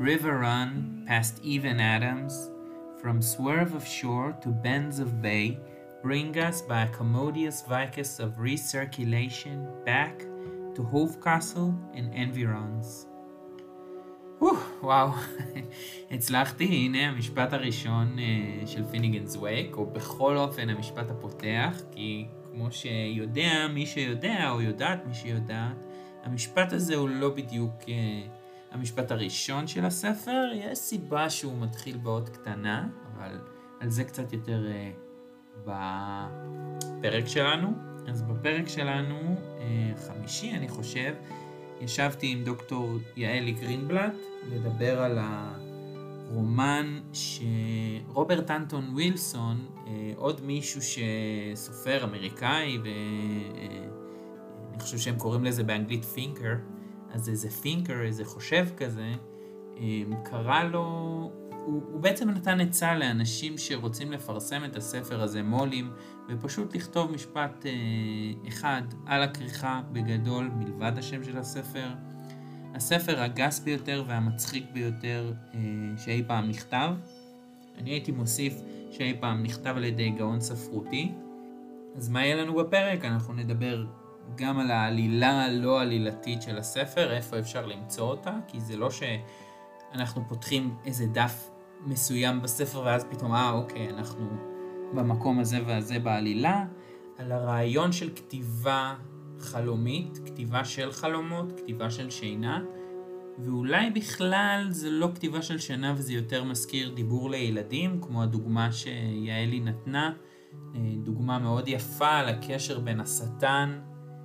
River run past even Adams, from swerve of shore to bends of bay, bring us by a commodious vicus of recirculation back to Hofkastle and environs. וואו, הצלחתי, הנה המשפט הראשון של פיניגנס וייק, או בכל אופן המשפט הפותח, כי כמו שיודע מי שיודע, או יודעת מי שיודעת, המשפט הזה הוא לא בדיוק המשפט הראשון של הספר, יש סיבה שהוא מתחיל באות קטנה, אבל על זה קצת יותר בפרק שלנו. אז בפרק שלנו, חמישי אני חושב, ישבתי עם דוקטור יעלי גרינבלט לדבר על הרומן שרוברט אנטון ווילסון, עוד מישהו שסופר אמריקאי, ואני חושב שהם קוראים לזה באנגלית תhinker, אז איזה thinker, איזה חושב כזה, קרא לו, הוא בעצם נתן עצה לאנשים שרוצים לפרסם את הספר הזה, מולים, ופשוט לכתוב משפט אחד על הכריכה בגדול מלבד השם של הספר. הספר הגס ביותר והמצחיק ביותר שאי פעם נכתב. אני הייתי מוסיף שאי פעם נכתב על ידי גאון ספרותי. אז מה יהיה לנו בפרק? אנחנו נדבר גם על העלילה הלא עלילתית של הספר, איפה אפשר למצוא אותה, כי זה לא שאנחנו פותחים איזה דף מסוים בספר ואז פתאום, אוקיי, אנחנו במקום הזה והזה בעלילה, על הרעיון של כתיבה חלומית, כתיבה של חלומות, כתיבה של שינה, ואולי בכלל זה לא כתיבה של שינה וזה יותר מזכיר דיבור לילדים, כמו הדוגמה שיעלי נתנה, דוגמה מאוד יפה על הקשר בין השטן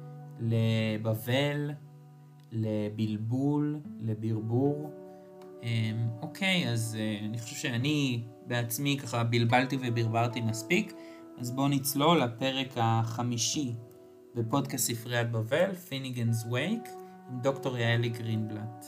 לבבל, לבלבול, לברבור. אוקיי, אז אני חושב שאני בעצמי ככה בלבלתי וברברתי מספיק, אז בואו נצלול לפרק החמישי בפודקאסט ספריית בבל, פיניגנס וייק, עם דוקטור יעלי גרינבלט.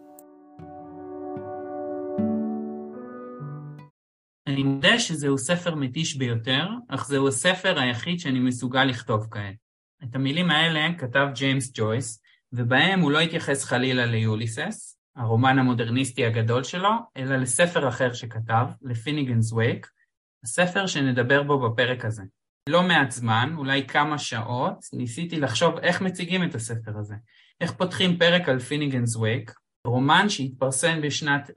אני מודה שזהו ספר מתיש ביותר, אך זהו הספר היחיד שאני מסוגל לכתוב כעת. את המילים האלה כתב ג'יימס ג'ויס, ובהם הוא לא התייחס חלילה ליוליסס, הרומן המודרניסטי הגדול שלו, אלא לספר אחר שכתב, לפיניגנס וייק, הספר שנדבר בו בפרק הזה. לא מעט זמן, אולי כמה שעות, ניסיתי לחשוב איך מציגים את הספר הזה. איך פותחים פרק על פיניגנס וייק, רומן שהתפרסם בשנת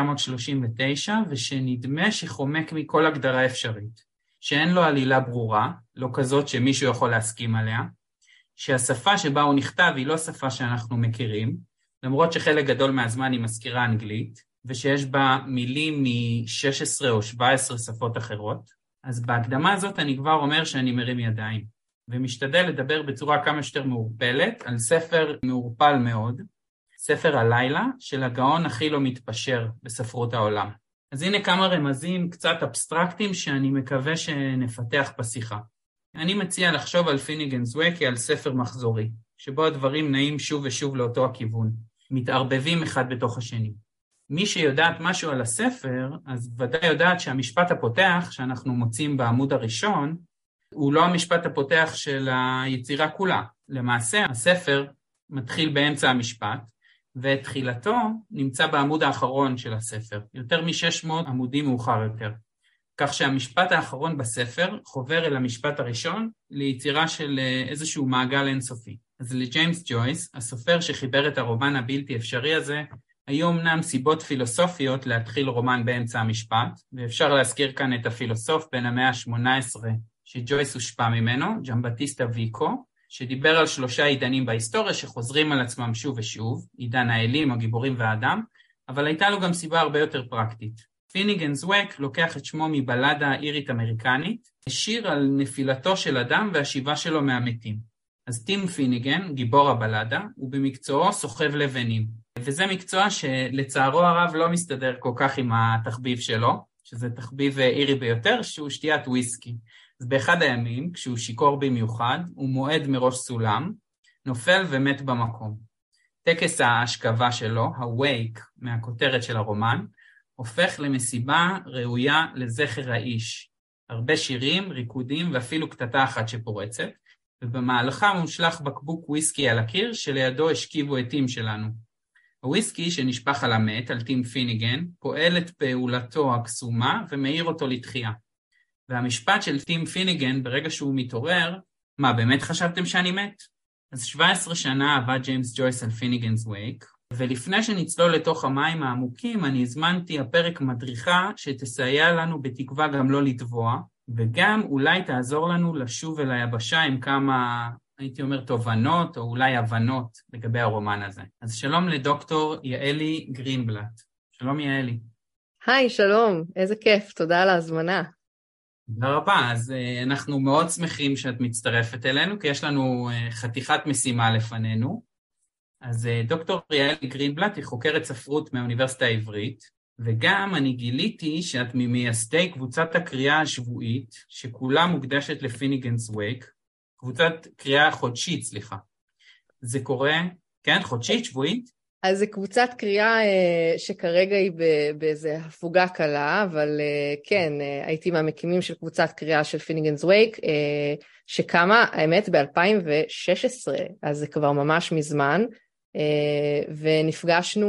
1939, ושנדמה שחומק מכל הגדרה אפשרית. שאין לו עלילה ברורה, לא כזאת שמישהו יכול להסכים עליה, שהשפה שבה הוא נכתב היא לא שפה שאנחנו מכירים, למרות שחלק גדול מהזמן היא מזכירה אנגלית, ושיש בה מילים מ-16 או 17 שפות אחרות, אז בהקדמה הזאת אני כבר אומר שאני מרים ידיים, ומשתדל לדבר בצורה כמה שיותר מעורפלת, על ספר מעורפל מאוד, ספר הלילה של הגאון הכי לא מתפשר בספרות העולם. אז הנה כמה רמזים קצת אבסטרקטיים שאני מקווה שנפתח בשיחה. אני מציע לחשוב על פיניגנס וייק כעל ספר מחזורי, שבו הדברים נעים שוב ושוב לאותו הכיוון, מתערבבים אחד בתוך השני. מי שיודעת משהו על הספר, אז ודאי יודעת שהמשפט הפותח שאנחנו מוצאים בעמוד הראשון, הוא לא המשפט הפותח של היצירה כולה. למעשה, הספר מתחיל באמצע המשפט, ואת תחילתו נמצא בעמוד האחרון של הספר, יותר מ-600 עמודים מאוחר יותר. כך שהמשפט האחרון בספר חובר אל המשפט הראשון ליצירה של איזשהו מעגל אינסופי. אז לג'יימס ג'ויס, הסופר שחיבר את הרומן הבלתי אפשרי הזה, היו אמנם סיבות פילוסופיות להתחיל רומן באמצע המשפט, ואפשר להזכיר כאן את הפילוסוף בין המאה ה-18 שג'ויס הושפע ממנו, ג'מבטיסטה ויקו, שדיבר על 3 עידנים בהיסטוריה שחוזרים על עצמם שוב ושוב, עידן האלים, הגיבורים והאדם, אבל הייתה לו גם סיבה הרבה יותר פרקטית. פיניגנס וייק לוקח את שמו מבלדה אירית אמריקנית, שיר על נפילתו של אדם והשיבה שלו מהמתים. אז טים פיניגן, גיבור הבלדה, הוא במקצועו סוחב לבנים. וזה מקצוע שלצערו הרב לא מסתדר כל כך עם התחביב שלו, שזה תחביב אירי ביותר, שהוא שתיית וויסקי. אז באחד הימים, כשהוא שיקור במיוחד, הוא מועד מראש סולם, נופל ומת במקום. טקס ההשכבה שלו, הווייק, מהכותרת של הרומן, הופך למסיבה ראויה לזכר האיש. הרבה שירים, ריקודים ואפילו קטטה אחת שפורצת, ובמהלכה מושלך בקבוק וויסקי על הקיר שלידו השכיבו עטים שלנו. הוויסקי שנשפך על המת, על טים פיניגן, פועל את פעולתו הקסומה ומאיר אותו לתחייה. והמשפט של טים פיניגן, ברגע שהוא מתעורר, מה, באמת חשבתם שאני מת? אז 17 שנה עבד ג'יימס ג'ויס על פיניגנס וייק, ולפני שנצלול לתוך המים העמוקים, אני הזמנתי הפרק מדריכה שתסייע לנו בתקווה גם לא לטבוע, וגם אולי תעזור לנו לשוב אל היבשה עם כמה, הייתי אומר, תובנות או אולי הבנות לגבי הרומן הזה. אז שלום לדוקטור יעלי גרינבלט. שלום יעלי. היי, שלום, איזה כיף, תודה על ההזמנה. תודה רבה, אז אנחנו מאוד שמחים שאת מצטרפת אלינו, כי יש לנו חתיכת משימה לפנינו. אז דוקטור יעלי גרינבלט היא חוקרת ספרות מהאוניברסיטה העברית, וגם אני גיליתי שאת ממייסדי קבוצת הקריאה השבועית, שכולה מוקדשת לפיניגנס וייק, קבוצת קריאה חודשית, סליחה. זה קורה, כן, חודשית, שבועית? אז זו קבוצת קריאה שכרגע היא באיזו הפוגה קלה, אבל כן, הייתי מהמקימים של קבוצת קריאה של פיניגנס וייק, שקמה, האמת, ב-2016, אז זה כבר ממש מזמן, ונפגשנו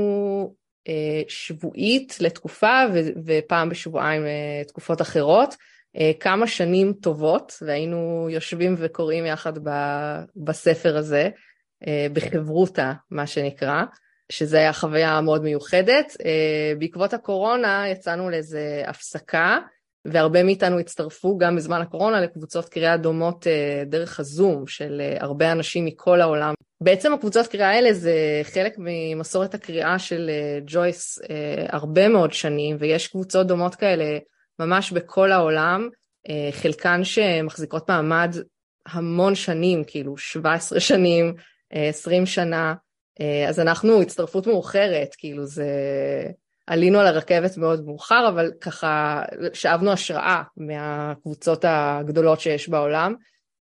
שבועית לתקופה, ופעם בשבועיים תקופות אחרות, כמה שנים טובות, והיינו יושבים וקוראים יחד בספר הזה, בחברותה, מה שנקרא, שזה היה חוויה מאוד מיוחדת. בעקבות הקורונה יצאנו לאיזו הפסקה, והרבה מאיתנו הצטרפו גם בזמן הקורונה לקבוצות קריאה דומות דרך הזום של הרבה אנשים מכל העולם. בעצם הקבוצות קריאה האלה זה חלק ממסורת הקריאה של ג'ויס הרבה מאוד שנים, ויש קבוצות דומות כאלה ממש בכל העולם, חלקן שמחזיקות מעמד המון שנים, כאילו 17 שנים, 20 שנה, אז אנחנו הצטרפות מאוחרת, כאילו זה, עלינו על הרכבת מאוד מאוחר, אבל ככה שאבנו השראה מהקבוצות הגדולות שיש בעולם,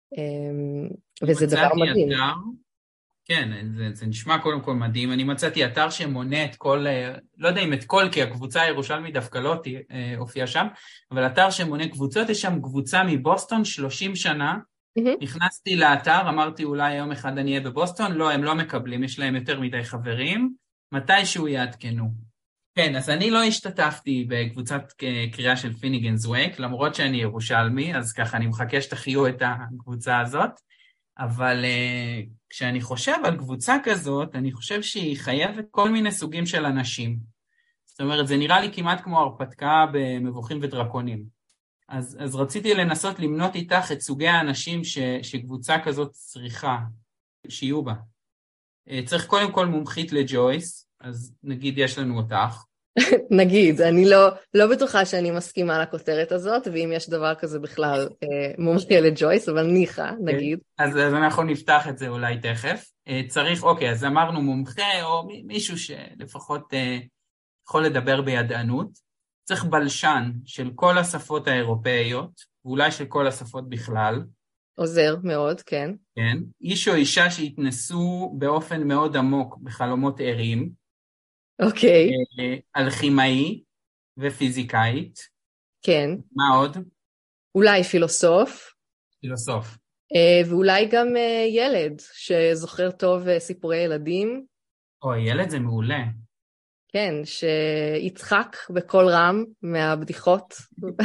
וזה דבר מדהים. כן, זה נשמע קודם כל מדהים. אני מצאתי אתר שמונה את כל, לא יודע אם את כל, כי הקבוצה הירושלמית דווקא לא הופיעה שם, אבל אתר שמונה קבוצות, יש שם קבוצה מבוסטון 30 שנה, נכנסתי לאתר, אמרתי אולי יום אחד אני אהיה בבוסטון, לא, הם לא מקבלים, יש להם יותר מדי חברים, מתישהו יעדכנו. כן, אז אני לא השתתפתי בקבוצת קריאה של פיניגנס וייק, למרות שאני ירושלמי, אז ככה אני מחכה שתחיו את הקבוצה הזאת, אבל כשאני חושב על קבוצה כזאת, אני חושב שהיא חייבת כל מיני סוגים של אנשים. זאת אומרת, זה נראה לי כמעט כמו הרפתקה במבוכים ודרקונים. אז רציתי לנסות למנות איתך את סוגי האנשים שקבוצה כזאת צריכה, שיהיו בה. צריך קודם כל מומחית לג'ויס, אז נגיד יש לנו אותך. נגיד, אני לא בטוחה שאני מסכימה לכותרת הזאת, ואם יש דבר כזה בכלל מומחיה לג'ויס, אבל ניחה, נגיד. אז אנחנו נפתח את זה אולי תכף. צריך, אוקיי, אז אמרנו מומחה, או מישהו שלפחות יכול לדבר בידענות. צריך בלשן של כל השפות האירופאיות, ואולי של כל השפות בכלל. עוזר מאוד, כן. כן. איש או אישה שהתנסו באופן מאוד עמוק בחלומות ערים. אוקיי. אלכימאי ופיזיקאית. כן. מה עוד? אולי פילוסוף. פילוסוף. ואולי גם ילד שזוכר טוב סיפורי ילדים. או, ילד זה מעולה. כן, שיצחק בכל רם מהבדיחות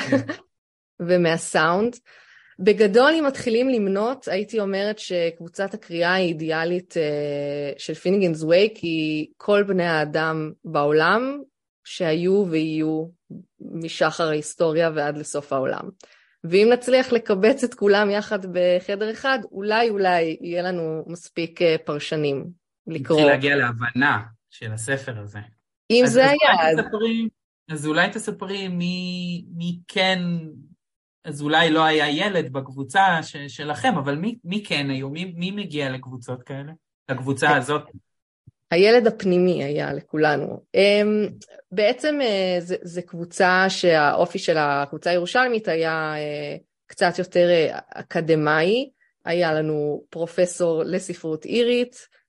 ומהסאונד. בגדול, אם מתחילים למנות, הייתי אומרת שקבוצת הקריאה האידיאלית של פיניגנס וייק היא כל בני האדם בעולם שהיו ויהיו משחר ההיסטוריה ועד לסוף העולם. ואם נצליח לקבץ את כולם יחד בחדר אחד, אולי יהיה לנו מספיק פרשנים לקרוא. נתחיל להגיע להבנה של הספר הזה. אם זה היעד. אז אולי תספרי מי כן, אז אולי לא היה ילד בקבוצה שלכם, אבל מי כן היו? מי מגיע לקבוצות כאלה? לקבוצה הזאת? הילד הפנימי היה לכולנו. בעצם זה קבוצה שהאופי של הקבוצה הירושלמית היה קצת יותר אקדמאי, היה לנו פרופסור לספרות אירית,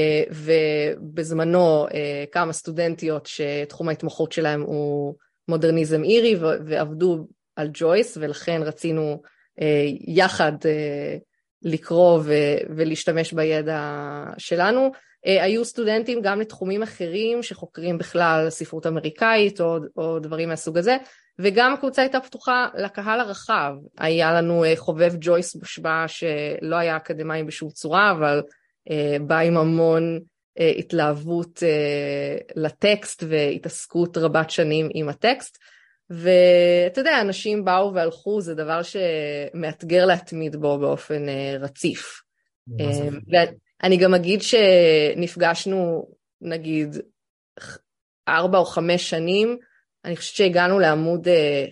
ובזמנו כמה סטודנטיות שתחום ההתמחות שלהם הוא מודרניזם אירי, ועבדו על ג'ויס, ולכן רצינו יחד לקרוא ולהשתמש בידע שלנו, היו סטודנטים גם לתחומים אחרים שחוקרים בכלל ספרות אמריקאית או דברים מהסוג הזה, וגם הקבוצה הייתה פתוחה לקהל הרחב. היה לנו חובב ג'ויס מושבע שלא היה אקדמאי בשום צורה, אבל בא עם המון התלהבות לטקסט והתעסקות רבת שנים עם הטקסט, ואתה יודע, אנשים באו והלכו, זה דבר שמאתגר להתמיד בו באופן רציף. ואני גם אגיד שנפגשנו נגיד 4 או 5 שנים, אני חושבת שהגענו לעמוד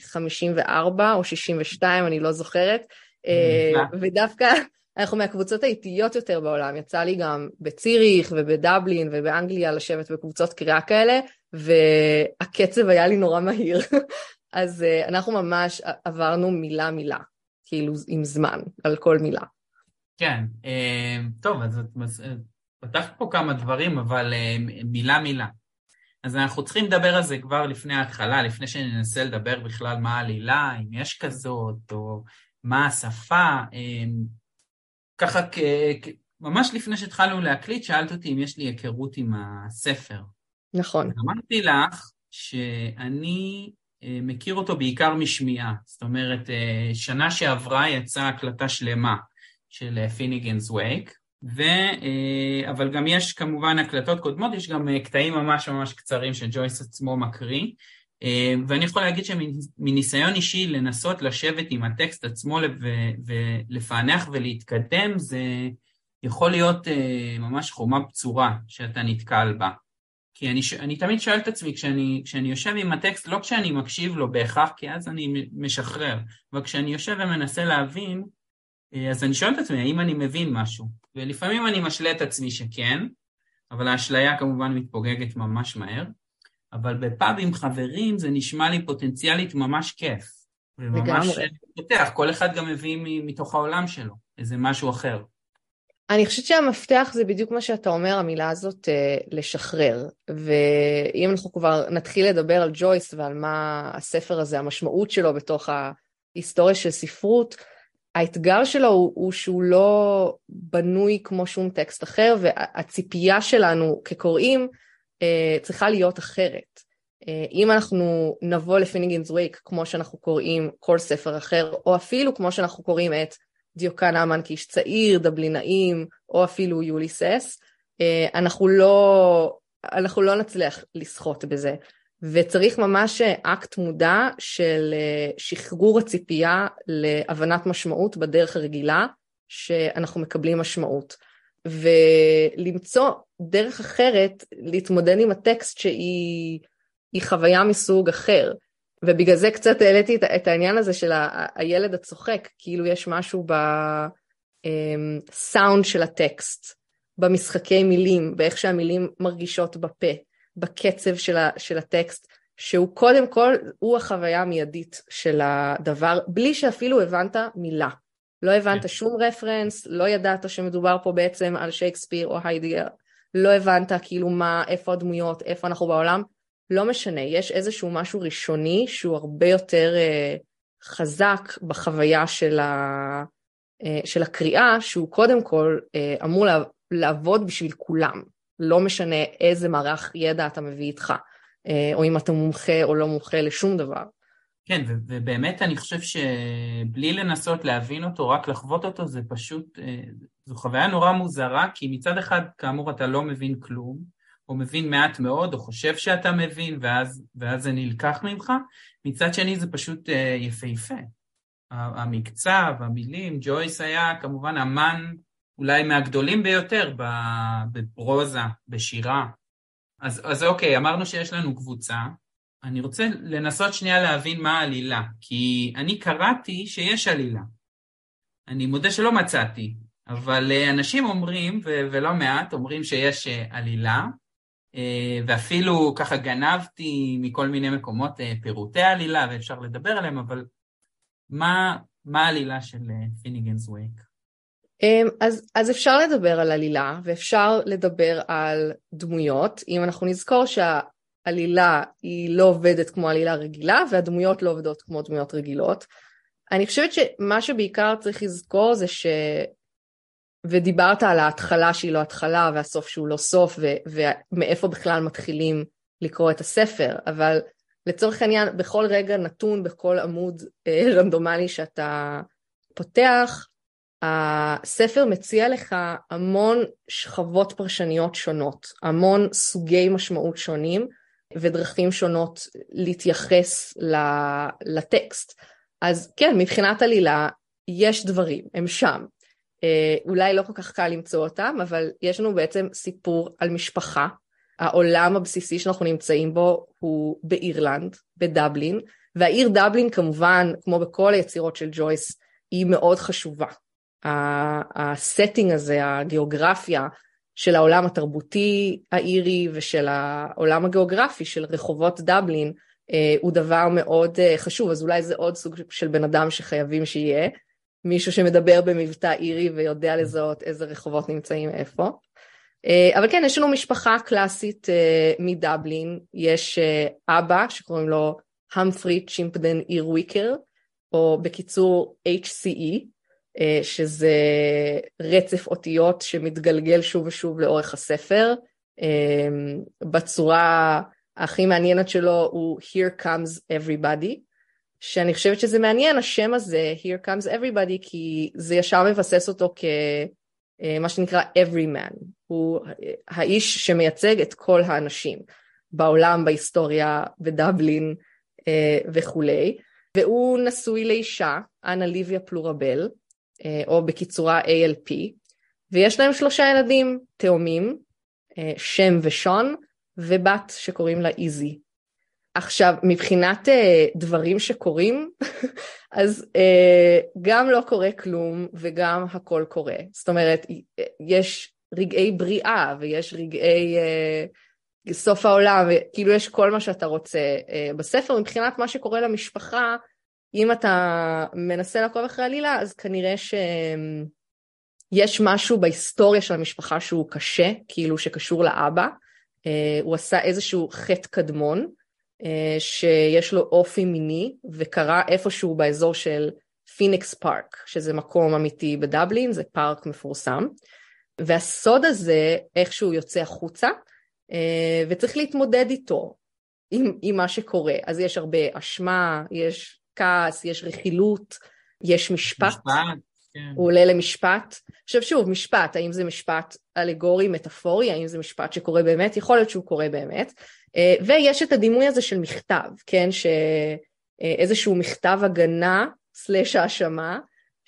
54 או 62, אני לא זוכרת, ודווקא אנחנו מהקבוצות האיטיות יותר בעולם, יצא לי גם בציריך ובדבלין ובאנגליה לשבת בקבוצות קריאה כאלה, והקצב היה לי נורא מהיר, אז אנחנו ממש עברנו מילה מילה, כאילו עם זמן, על כל מילה. כן, טוב, אז פתחת פה כמה דברים, אבל מילה מילה. אז אנחנו צריכים לדבר על זה כבר לפני ההתחלה, לפני שננסה לדבר בכלל מה העלילה, אם יש כזאת, או מה השפה. ככה, ממש לפני שהתחלנו להקליט, שאלת אותי אם יש לי היכרות עם הספר. נכון. אמרתי לך שאני מכיר אותו בעיקר משמיעה. זאת אומרת, שנה שעברה יצאה הקלטה שלמה של פיניגנס וייק, אבל גם יש כמובן הקלטות קודמות, יש גם קטעים ממש ממש קצרים שג'ויס עצמו מקריא, ואני יכול להגיד שמניסיון אישי לנסות לשבת עם הטקסט עצמו ולפענח ולהתקדם, זה יכול להיות ממש חומה בצורה שאתה נתקל בה. כי אני תמיד שואל את עצמי, כשאני יושב עם הטקסט, לא כשאני מקשיב לו בהכרח, כי אז אני משחרר, וכשאני יושב ומנסה להבין, אז אני שואל את עצמי, האם אני מבין משהו? ולפעמים אני משלה את עצמי שכן, אבל האשליה כמובן מתפוגגת ממש מהר, אבל בפאב עם חברים זה נשמע לי פוטנציאלית ממש כיף. וממש פותח, כל אחד גם מביא מתוך העולם שלו, איזה משהו אחר. אני חושבת שהמפתח זה בדיוק מה שאתה אומר, המילה הזאת לשחרר, ואם אנחנו כבר נתחיל לדבר על ג'ויס ועל מה הספר הזה, המשמעות שלו בתוך ההיסטוריה של ספרות, האתגר שלו הוא שהוא לא בנוי כמו שום טקסט אחר, והציפייה שלנו כקוראים צריכה להיות אחרת. אם אנחנו נבוא לפיניגנס וייק כמו שאנחנו קוראים כל ספר אחר, או אפילו כמו שאנחנו קוראים את דיוקן האמן כאיש צעיר, דבלינאים, או אפילו יוליסס, אנחנו לא נצליח לשחות בזה. וצריך ממש אקט מודע של שחרור הציפייה להבנת משמעות בדרך הרגילה שאנחנו מקבלים משמעות. ולמצוא דרך אחרת להתמודד עם הטקסט שהיא חוויה מסוג אחר. ובגלל זה קצת העליתי את העניין הזה של הילד הצוחק, כאילו יש משהו בסאונד של הטקסט, במשחקי מילים, באיך שהמילים מרגישות בפה, בקצב של הטקסט, שהוא קודם כל, הוא החוויה המיידית של הדבר, בלי שאפילו הבנת מילה. לא הבנת שום רפרנס, לא ידעת שמדובר פה בעצם על שייקספיר או היידיגר, לא הבנת כאילו מה, איפה הדמויות, איפה אנחנו בעולם, לא משנה, יש איזשהו משהו ראשוני שהוא הרבה יותר חזק בחוויה של הקריאה, שהוא קודם כל אמור לעבוד בשביל כולם. לא משנה איזה מערך ידע אתה מביא איתך, או אם אתה מומחה או לא מומחה לשום דבר. כן, ובאמת אני חושב שבלי לנסות להבין אותו, רק לחוות אותו, זה פשוט, זו חוויה נורא מוזרה, כי מצד אחד, כאמור, אתה לא מבין כלום, או מבין מעט מאוד, או חושב שאתה מבין, ואז זה נלקח ממך. מצד שני זה פשוט יפהפה. המקצב, המילים, ג'ויס היה כמובן אמן אולי מהגדולים ביותר בפרוזה, בשירה. אז אוקיי, אמרנו שיש לנו קבוצה. אני רוצה לנסות שנייה להבין מה העלילה, כי אני קראתי שיש עלילה. אני מודה שלא מצאתי, אבל אנשים אומרים, ולא מעט, אומרים שיש עלילה, ואפילו ככה גנבתי מכל מיני מקומות פירוטי עלילה, ואפשר לדבר עליהם, אבל מה העלילה של פיניגנס וייק? אז אפשר לדבר על עלילה, ואפשר לדבר על דמויות, אם אנחנו נזכור שהעלילה היא לא עובדת כמו עלילה רגילה, והדמויות לא עובדות כמו דמויות רגילות. אני חושבת שמה שבעיקר צריך לזכור זה ודיברת על ההתחלה שהיא לא התחלה והסוף שהוא לא סוף, ומאיפה בכלל מתחילים לקרוא את הספר, אבל לצורך העניין בכל רגע נתון, בכל עמוד רנדומלי שאתה פותח, הספר מציע לך המון שכבות פרשניות שונות, המון סוגי משמעות שונים, ודרכים שונות להתייחס לטקסט. אז כן, מבחינת עלילה יש דברים, הם שם. אולי לא כל כך קל למצוא אותם, אבל יש לנו בעצם סיפור על משפחה. העולם הבסיסי שאנחנו נמצאים בו הוא באירלנד, בדבלין, והעיר דבלין כמובן, כמו בכל היצירות של ג'ויס, היא מאוד חשובה. הסטינג הזה, הגיאוגרפיה של העולם התרבותי האירי ושל העולם הגיאוגרפי של רחובות דבלין, הוא דבר מאוד חשוב, אז אולי זה עוד סוג של בן אדם שחייבים שיהיה, מישהו שמדבר במבטא אירי ויודע לזהות איזה רחובות נמצאים איפה. אבל כן, יש לנו משפחה קלאסית מדבלין, יש אבא שקוראים לו המפרי צ'ימפדן אירוויקר, או בקיצור HCE, שזה רצף אותיות שמתגלגל שוב ושוב לאורך הספר, בצורה הכי מעניינת שלו הוא Here Comes Everybody, שאני חושבת שזה מעניין, השם הזה, Here Comes Everybody, כי זה ישר מבסס אותו כמה שנקרא Everyman, הוא האיש שמייצג את כל האנשים, בעולם, בהיסטוריה, בדבלין וכולי, והוא נשוי לאישה, אנה ליביה פלורבל, או בקיצורה ALP, ויש להם 3 ילדים תאומים, שם ושון, ובת שקוראים לה איזי. עכשיו, מבחינת דברים שקורים, אז גם לא קורה כלום, וגם הכל קורה. זאת אומרת, יש רגעי בריאה, ויש רגעי סוף העולם, וכאילו יש כל מה שאתה רוצה בספר. מבחינת מה שקורה למשפחה, אם אתה מנסה לעקוב אחרי עלילה, אז כנראה שיש משהו בהיסטוריה של המשפחה שהוא קשה, כאילו שקשור לאבא. הוא עשה איזשהו חטא קדמון, שיש לו אופי מיני, וקרה איפשהו באזור של פיניקס פארק, שזה מקום אמיתי בדבלין, זה פארק מפורסם. והסוד הזה איכשהו יוצא החוצה, וצריך להתמודד איתו, עם מה שקורה. אז יש הרבה אשמה, יש כעס, יש רכילות, יש משפט. כן. הוא עולה למשפט. עכשיו שוב, משפט, האם זה משפט אלגורי, מטאפורי, האם זה משפט שקורה באמת? יכול להיות שהוא קורה באמת. ויש את הדימוי הזה של מכתב, כן? שאיזשהו מכתב הגנה, סלש האשמה,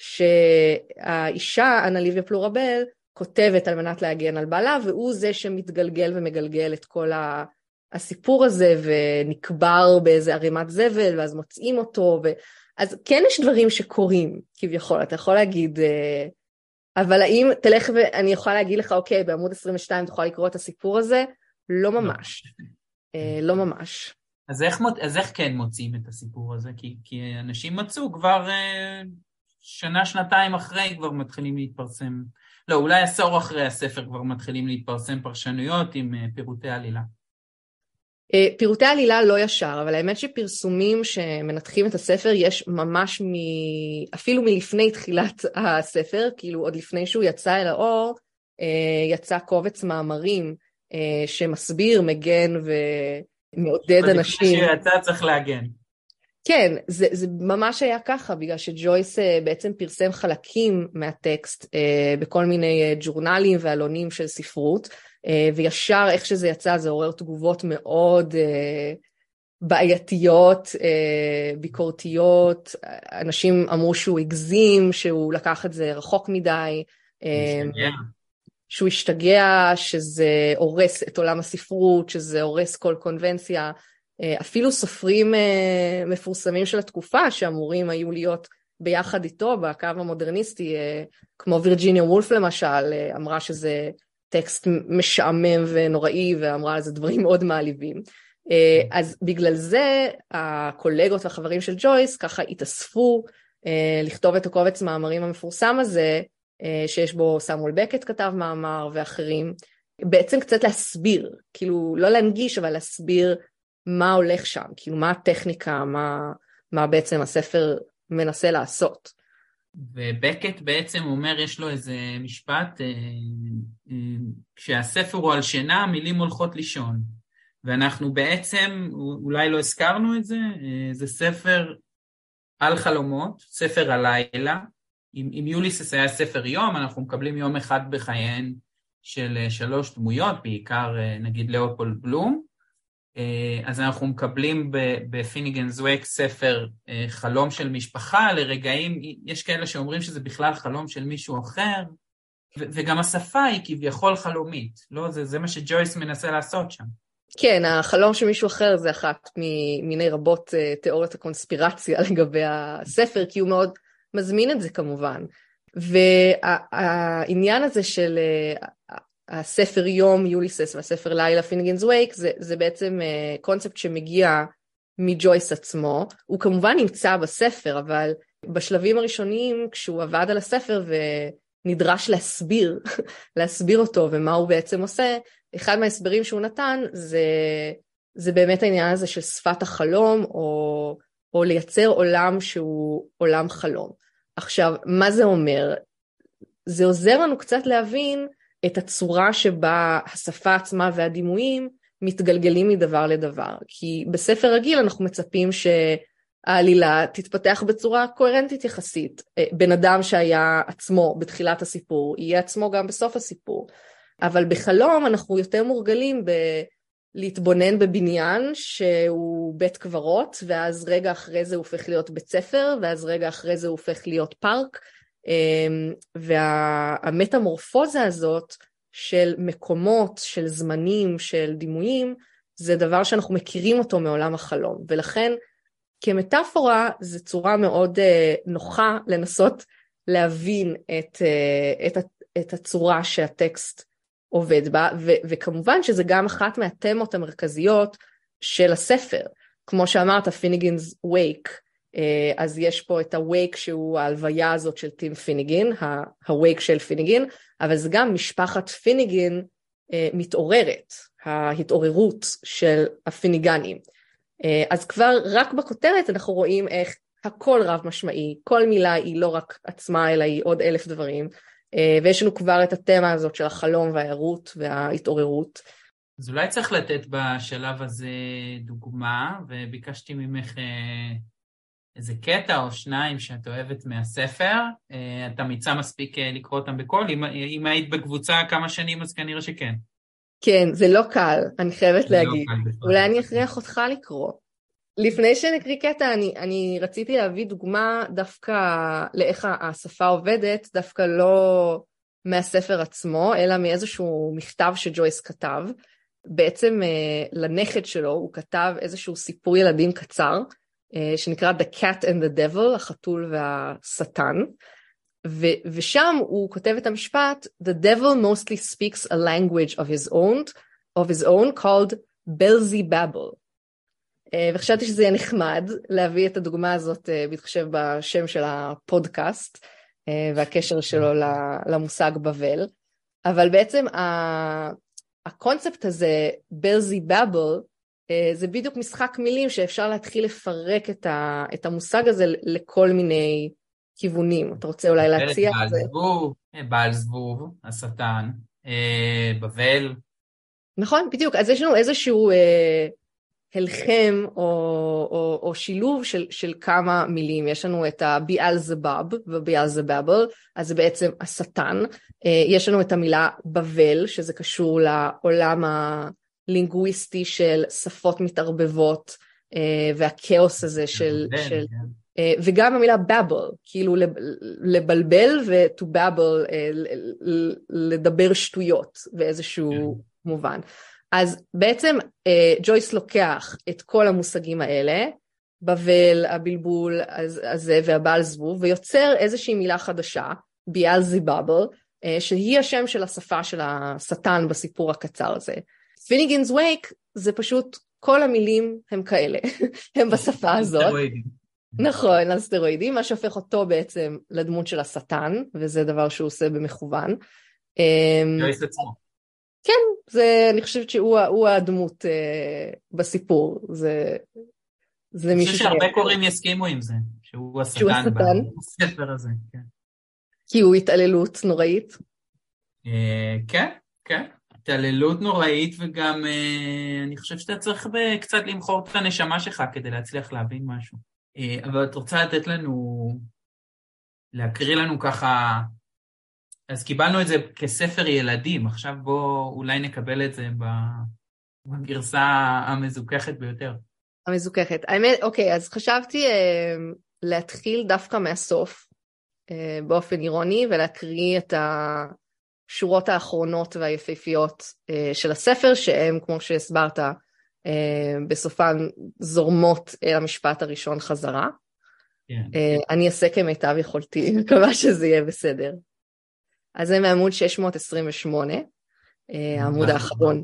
שהאישה, אנה ליביה פלורבל, כותבת על מנת להגן על בעלה, והוא זה שמתגלגל ומגלגל את כל הסיפור הזה, ונקבר באיזה ערימת זבל, ואז מוצאים אותו, אז כן יש דברים שקורים, כביכול, אתה יכול להגיד, אבל האם תלך ואני יכולה להגיד לך, אוקיי, בעמוד 22 תוכל לקרוא את הסיפור הזה? לא ממש. לא ממש. אז איך כן מוצאים את הסיפור הזה? כי אנשים מצאו כבר שנה, שנתיים אחרי כבר מתחילים להתפרסם, לא, אולי עשור אחרי הספר כבר מתחילים להתפרסם פרשנויות עם פירוטי עלילה. פירוטי עלילה לא ישר, אבל האמת שפרסומים שמנתחים את הספר יש ממש אפילו מלפני תחילת הספר, כאילו עוד לפני שהוא יצא אל האור, יצא קובץ מאמרים שמסביר, מגן ומעודד אנשים. לפני שיצא צריך להגן. כן, זה ממש היה ככה, בגלל שג'ויס בעצם פרסם חלקים מהטקסט בכל מיני ג'ורנלים ועלונים של ספרות, וישר איך שזה יצא זה עורר תגובות מאוד בעייתיות, ביקורתיות, אנשים אמרו שהוא הגזים, שהוא לקח את זה רחוק מדי, שהוא השתגע, שזה הורס את עולם הספרות, שזה הורס כל קונבנציה, אפילו סופרים מפורסמים של התקופה שאמורים היו להיות ביחד איתו בקו המודרניסטי, כמו וירג'יניה וולף למשל, אמרה שזה טקסט משעמם ונוראי, ואמרה על זה דברים מאוד מעליבים. אז בגלל זה הקולגות והחברים של ג'ויס ככה התאספו לכתוב את הקובץ מאמרים המפורסם הזה, שיש בו סמואל בקט כתב מאמר ואחרים, בעצם קצת להסביר, כאילו לא להנגיש אבל להסביר מה הולך שם, כאילו מה הטכניקה, מה בעצם הספר מנסה לעשות. ובקט בעצם אומר, יש לו איזה משפט, כשהספר הוא על שינה, המילים הולכות לישון. ואנחנו בעצם, אולי לא הזכרנו את זה, זה ספר על חלומות, ספר הלילה. אם יוליסס היה ספר יום, אנחנו מקבלים יום אחד בחייהן של 3 דמויות, בעיקר נגיד לאופולד בלום. אז אנחנו מקבלים בפיניגנס וייק ספר חלום של משפחה, לרגעים, יש כאלה שאומרים שזה בכלל חלום של מישהו אחר, וגם השפה היא כביכול חלומית, לא? זה מה שג'ויס מנסה לעשות שם. כן, החלום של מישהו אחר זה אחת מיני רבות תיאוריות הקונספירציה לגבי הספר, כי הוא מאוד מזמין את זה כמובן. והעניין הזה של הספר יום יוליסס והספר לילה פיניגנס וייק, זה בעצם קונספט שמגיע מג'ויס עצמו. הוא כמובן נמצא בספר, אבל בשלבים הראשונים כשהוא עבד על הספר ונדרש להסביר אותו ומה הוא בעצם עושה, אחד מההסברים שהוא נתן זה באמת העניין הזה של שפת החלום, או לייצר עולם שהוא עולם חלום. עכשיו, מה זה אומר? זה עוזר לנו קצת להבין את הצורה שבה השפה עצמה והדימויים מתגלגלים מדבר לדבר. כי בספר רגיל אנחנו מצפים שהעלילה תתפתח בצורה קוהרנטית יחסית. בן אדם שהיה עצמו בתחילת הסיפור, יהיה עצמו גם בסוף הסיפור. אבל בחלום אנחנו יותר מורגלים להתבונן בבניין שהוא בית קברות, ואז רגע אחרי זה הוא הופך להיות בית ספר, ואז רגע אחרי זה הוא הופך להיות פארק, והמטמורפוזה הזאת של מקומות, של זמנים, של דימויים, זה דבר שאנחנו מכירים אותו מעולם החלום, ולכן כמטאפורה זו צורה מאוד נוחה לנסות להבין את הצורה שהטקסט עובד בה, וכמובן שזה גם אחת מהתמות המרכזיות של הספר, כמו שאמרת, פיניגנס וייק, אז יש פה את הווייק שהוא ההלוויה הזאת של טים פיניגן, הווייק של פיניגן, אבל זה גם משפחת פיניגן מתעוררת, ההתעוררות של הפיניגנים. אז כבר רק בכותרת אנחנו רואים איך הכל רב משמעי, כל מילה היא לא רק עצמה אלא היא עוד 1000 דברים, ויש לנו כבר את התמה הזאת של החלום והערות וההתעוררות. אז אולי צריך לתת בשלב הזה דוגמה, וביקשתי ממך איזה קטע או שניים שאת אוהבת מהספר, את אמיצה מספיק לקרוא אותם בקול, אם היית בקבוצה כמה שנים אז כנראה שכן. כן, זה לא קל, אני חייבת להגיד. אולי אני אכריח אותך לקרוא. לפני שנקריא קטע, אני רציתי להביא דוגמה דווקא לאיך השפה עובדת, דווקא לא מהספר עצמו, אלא מאיזשהו מכתב שג'ויס כתב. בעצם לנכד שלו הוא כתב איזשהו סיפור ילדים קצר, שנקרא The Cat and the Devil, החתול והשטן, ושם הוא כותב את המשפט, The devil mostly speaks a language of his own called Beelzebubble. וחשבתי שזה יהיה נחמד להביא את הדוגמה הזאת בהתחשב בשם של הפודקאסט והקשר שלו למושג בבל, אבל בעצם הקונספט הזה, Beelzebubble, זה בדיוק משחק מילים שאפשר להתחיל לפרק את המושג הזה לכל מיני כיוונים. אתה רוצה אולי להציע את זה? בעל זבוב, השטן, בבל. נכון, בדיוק. אז יש לנו איזשהו הלחם או שילוב של כמה מילים. יש לנו את הביאלזבב וביאלזבבל, אז זה בעצם השטן. יש לנו את המילה בבל, שזה קשור לעולם הלינגוויסטי של שפות מתערבבות, והכאוס הזה של וגם המילה בבל, כאילו לבלבל ו-to babble, לדבר שטויות באיזשהו מובן. אז בעצם ג'ויס לוקח את כל המושגים האלה, בבל, הבלבול הזה והבעל זבוב, ויוצר איזושהי מילה חדשה, ביאלזבבל, שהיא השם של השפה של השטן בסיפור הקצר הזה. פיניגנס וייק זה פשוט, כל המילים הם כאלה, הם בשפה הזאת. נכון, על סטרואידים, מה שהופך אותו בעצם לדמות של השטן, וזה דבר שהוא עושה במכוון. ג'ויס עצמו. כן, אני חושבת שהוא הדמות בסיפור. זה מישהו שהרבה קוראים יסכימו עם זה, שהוא שהוא השטן השטן, בספר הזה, כן. כי הוא התעללות נוראית. כן, כן. התעללות נוראית, וגם אני חושב שאתה צריך קצת למכור את הנשמה שלך כדי להצליח להבין משהו. אבל את רוצה לתת לנו, להקריא לנו ככה, אז קיבלנו את זה כספר ילדים, עכשיו בוא אולי נקבל את זה בגרסה המזוככת ביותר. המזוככת. האמת, אוקיי, אז חשבתי להתחיל דווקא מהסוף, באופן אירוני, ולהקריא את השורות האחרונות והיפהפיות של הספר, שהם, כמו שהסברת, בסופן זורמות אל המשפט הראשון חזרה. כן. אני אעשה כמיטב יכולתי, מקווה שזה יהיה בסדר. אז זה מעמוד 628, העמוד האחרון.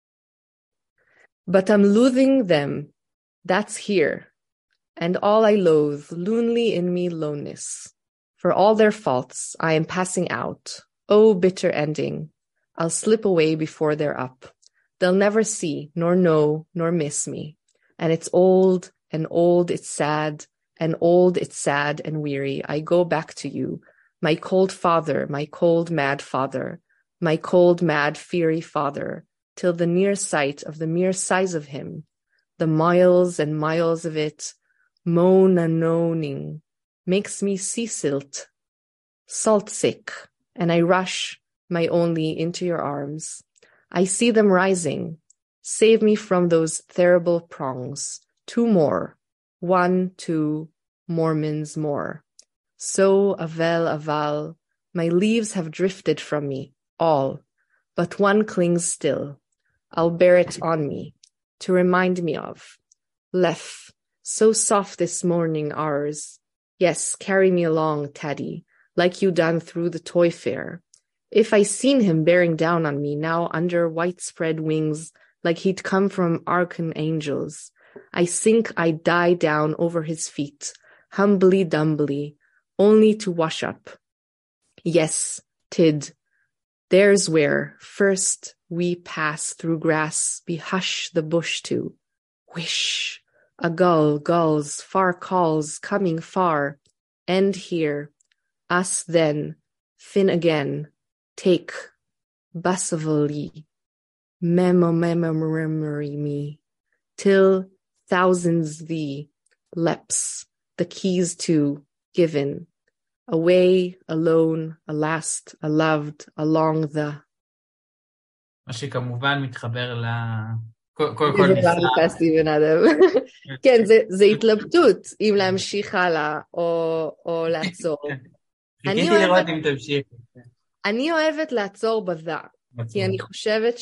But I'm loathing them, that's here, and all I loathe, lonely in me loneness. For all their faults, I am passing out. Oh, bitter ending. I'll slip away before they're up. They'll never see, nor know, nor miss me. And it's old, and old, it's sad, and old, it's sad and weary. I go back to you, my cold father, my cold, mad father, my cold, mad, fiery father, till the near sight of the mere size of him, the miles and miles of it, moan and moaning, makes me sea silt, salt sick, and I rush, my only, into your arms. I see them rising. Save me from those terrible prongs. 2 more. 1, 2, Mormons more. So, aval, my leaves have drifted from me, all, but one clings still. I'll bear it on me, to remind me of. Lef, so soft this morning ours. Yes, carry me along, Taddy, like you done through the toy fair. If I seen him bearing down on me now under white spread wings, like he'd come from archangels, I think I'd die down over his feet, humbly dumbly, only to wash up. Yes, Tid, there's where, first, we pass through grass, we hush the bush to. Wish, a gull, gulls, far calls, coming far, end here. Us then, fin again, take, busively, memory me, till thousands thee, leps, the keys to, given, away, alone, a last, a loved, along the... מה שכמובן מתחבר קודם כל כן, זה התלבטות, אם להמשיך הלאה או לעצור. חיכיתי לראות אם תמשיך. אני אוהבת לעצור בזה, כי אני חושבת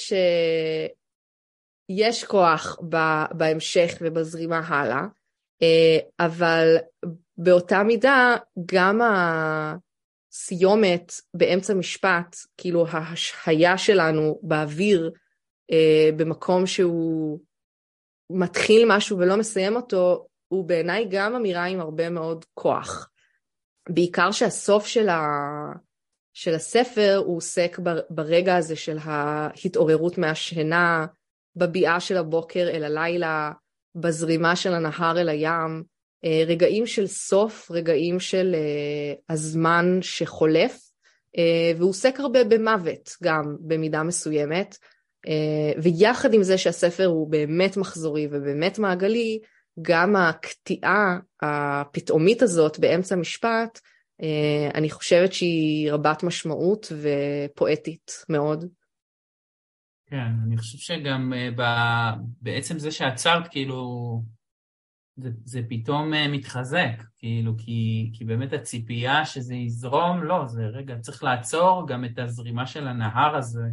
שיש כוח בהמשך ובזרימה הלאה, אבל באותה מידה גם הסיומת באמצע משפט, כאילו ההשהיה שלנו באוויר, במקום שהוא מתחיל משהו ולא מסיים אותו, הוא בעיניי גם אמירה עם הרבה מאוד כוח. בעיקר שהסוף של הספר הוא עוסק ברגע הזה של ההתעוררות מהשינה, בביעה של הבוקר אל הלילה, בזרימה של הנהר אל הים, רגעים של סוף, רגעים של הזמן שחולף, והוא עוסק הרבה במוות גם במידה מסוימת, ויחד עם זה שהספר הוא באמת מחזורי ובאמת מעגלי, גם הקטיעה הפתאומית הזאת באמצע משפט, אני חושבת שהיא רבת משמעות ופואטית מאוד. כן, אני חושב שגם בעצם זה שעצרת, כאילו, זה פתאום מתחזק, כאילו, כי באמת הציפייה שזה יזרום, לא, זה רגע, צריך לעצור גם את הזרימה של הנהר הזה,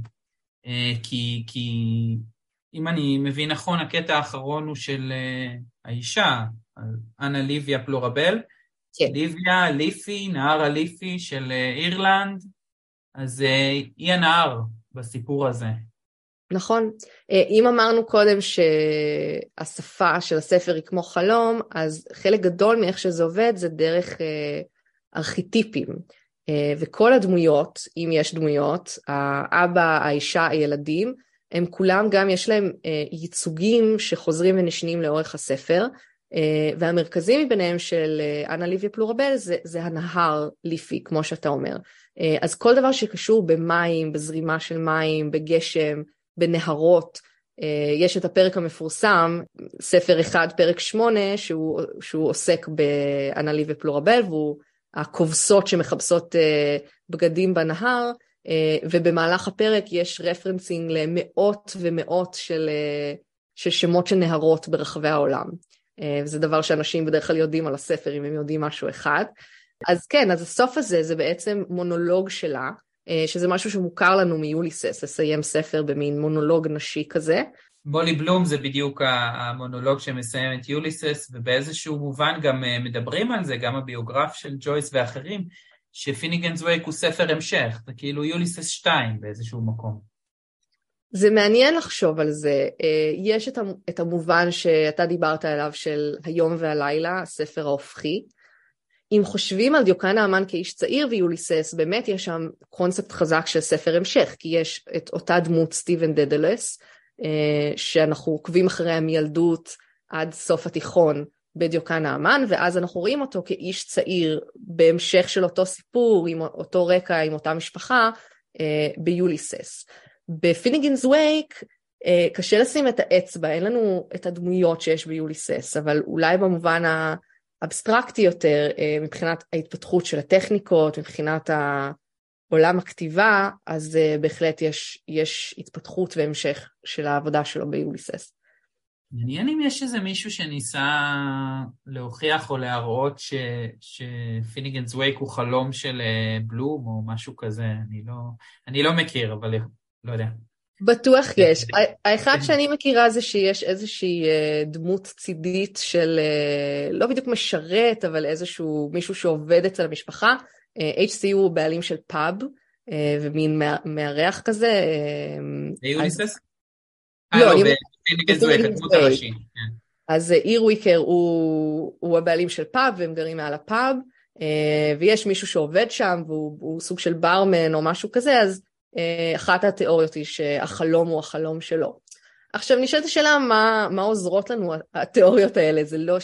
כי אם אני מבין נכון, הקטע האחרון הוא של האישה, אנה ליביה פלורבל, כן. ליביה, ליפי, נהר הליפי של אירלנד, אז היא הנהר בסיפור הזה. נכון. אם אמרנו קודם שהשפה של הספר היא כמו חלום, אז חלק גדול מאיך שזה עובד זה דרך ארכיטיפים. וכל הדמויות, אם יש דמויות, האבא, האישה, הילדים, הם כולם גם יש להם ייצוגים שחוזרים ונשנים לאורך הספר, והמרכזי מביניהם של אנה ליביה פלורבל זה הנהר ליפי, כמו שאתה אומר. אז כל דבר שקשור במים, בזרימה של מים, בגשם, בנהרות, יש את הפרק המפורסם, ספר 1, פרק 8, שהוא עוסק באנה ליביה פלורבל, והוא הכובסות שמחפשות בגדים בנהר, ובמהלך הפרק יש רפרנסינג למאות ומאות של שמות של נהרות ברחבי העולם. וזה דבר שאנשים בדרך כלל יודעים על הספר, אם הם יודעים משהו אחד. אז כן, אז הסוף הזה זה בעצם מונולוג שלה, שזה משהו שמוכר לנו מיוליסס, לסיים ספר במין מונולוג נשי כזה. בולי בלום זה בדיוק המונולוג שמסיים את יוליסס, ובאיזשהו מובן גם מדברים על זה, גם הביוגרף של ג'ויס ואחרים, שפיניגנס וייק הוא ספר המשך, זה כאילו יוליסס 2 באיזשהו מקום. זה מעניין לחשוב על זה, יש את המובן שאתה דיברת עליו של היום והלילה, הספר ההופכי. אם חושבים על דיוקן האמן כאיש צעיר ויוליסס, באמת יש שם קונספט חזק של ספר המשך, כי יש את אותה דמות סטיבן דדלס, שאנחנו עוקבים אחריה מילדות עד סוף התיכון בדיוקן האמן, ואז אנחנו רואים אותו כאיש צעיר בהמשך של אותו סיפור, עם אותו רקע, עם אותה משפחה, ביוליסס. בפיניגנס וייק קשה לשים את האצבע, אין לנו את הדמויות שיש ביוליסס, אבל אולי במובן האבסטרקטי יותר, מבחינת ההתפתחות של הטכניקות, מבחינת עולם הכתיבה, אז בהחלט יש התפתחות והמשך של העבודה שלו ביוליסס. מעניין אם יש איזה מישהו שניסה להוכיח או להראות שפיניגנס וייק הוא חלום של בלום או משהו כזה, אני לא מכיר, אבל לא יודע. בטוח יש. האחד שאני מכירה זה שיש איזושהי דמות צידית של, לא בדיוק משרת, אבל איזשהו מישהו שעובד אצל המשפחה, HC הוא בעלים של פאב, ומין מארח כזה. ביוליסס? לא, פיניגנס וייק, הדמות הראשית. אז אירוויקר הוא הבעלים של פאב, והם גרים מעל הפאב, ויש מישהו שעובד שם, והוא סוג של ברמן או משהו כזה, אז אחת התיאוריות היא שהחלום הוא החלום שלו. עכשיו נשאלת השאלה מה עוזרות לנו התיאוריות האלה, זה לא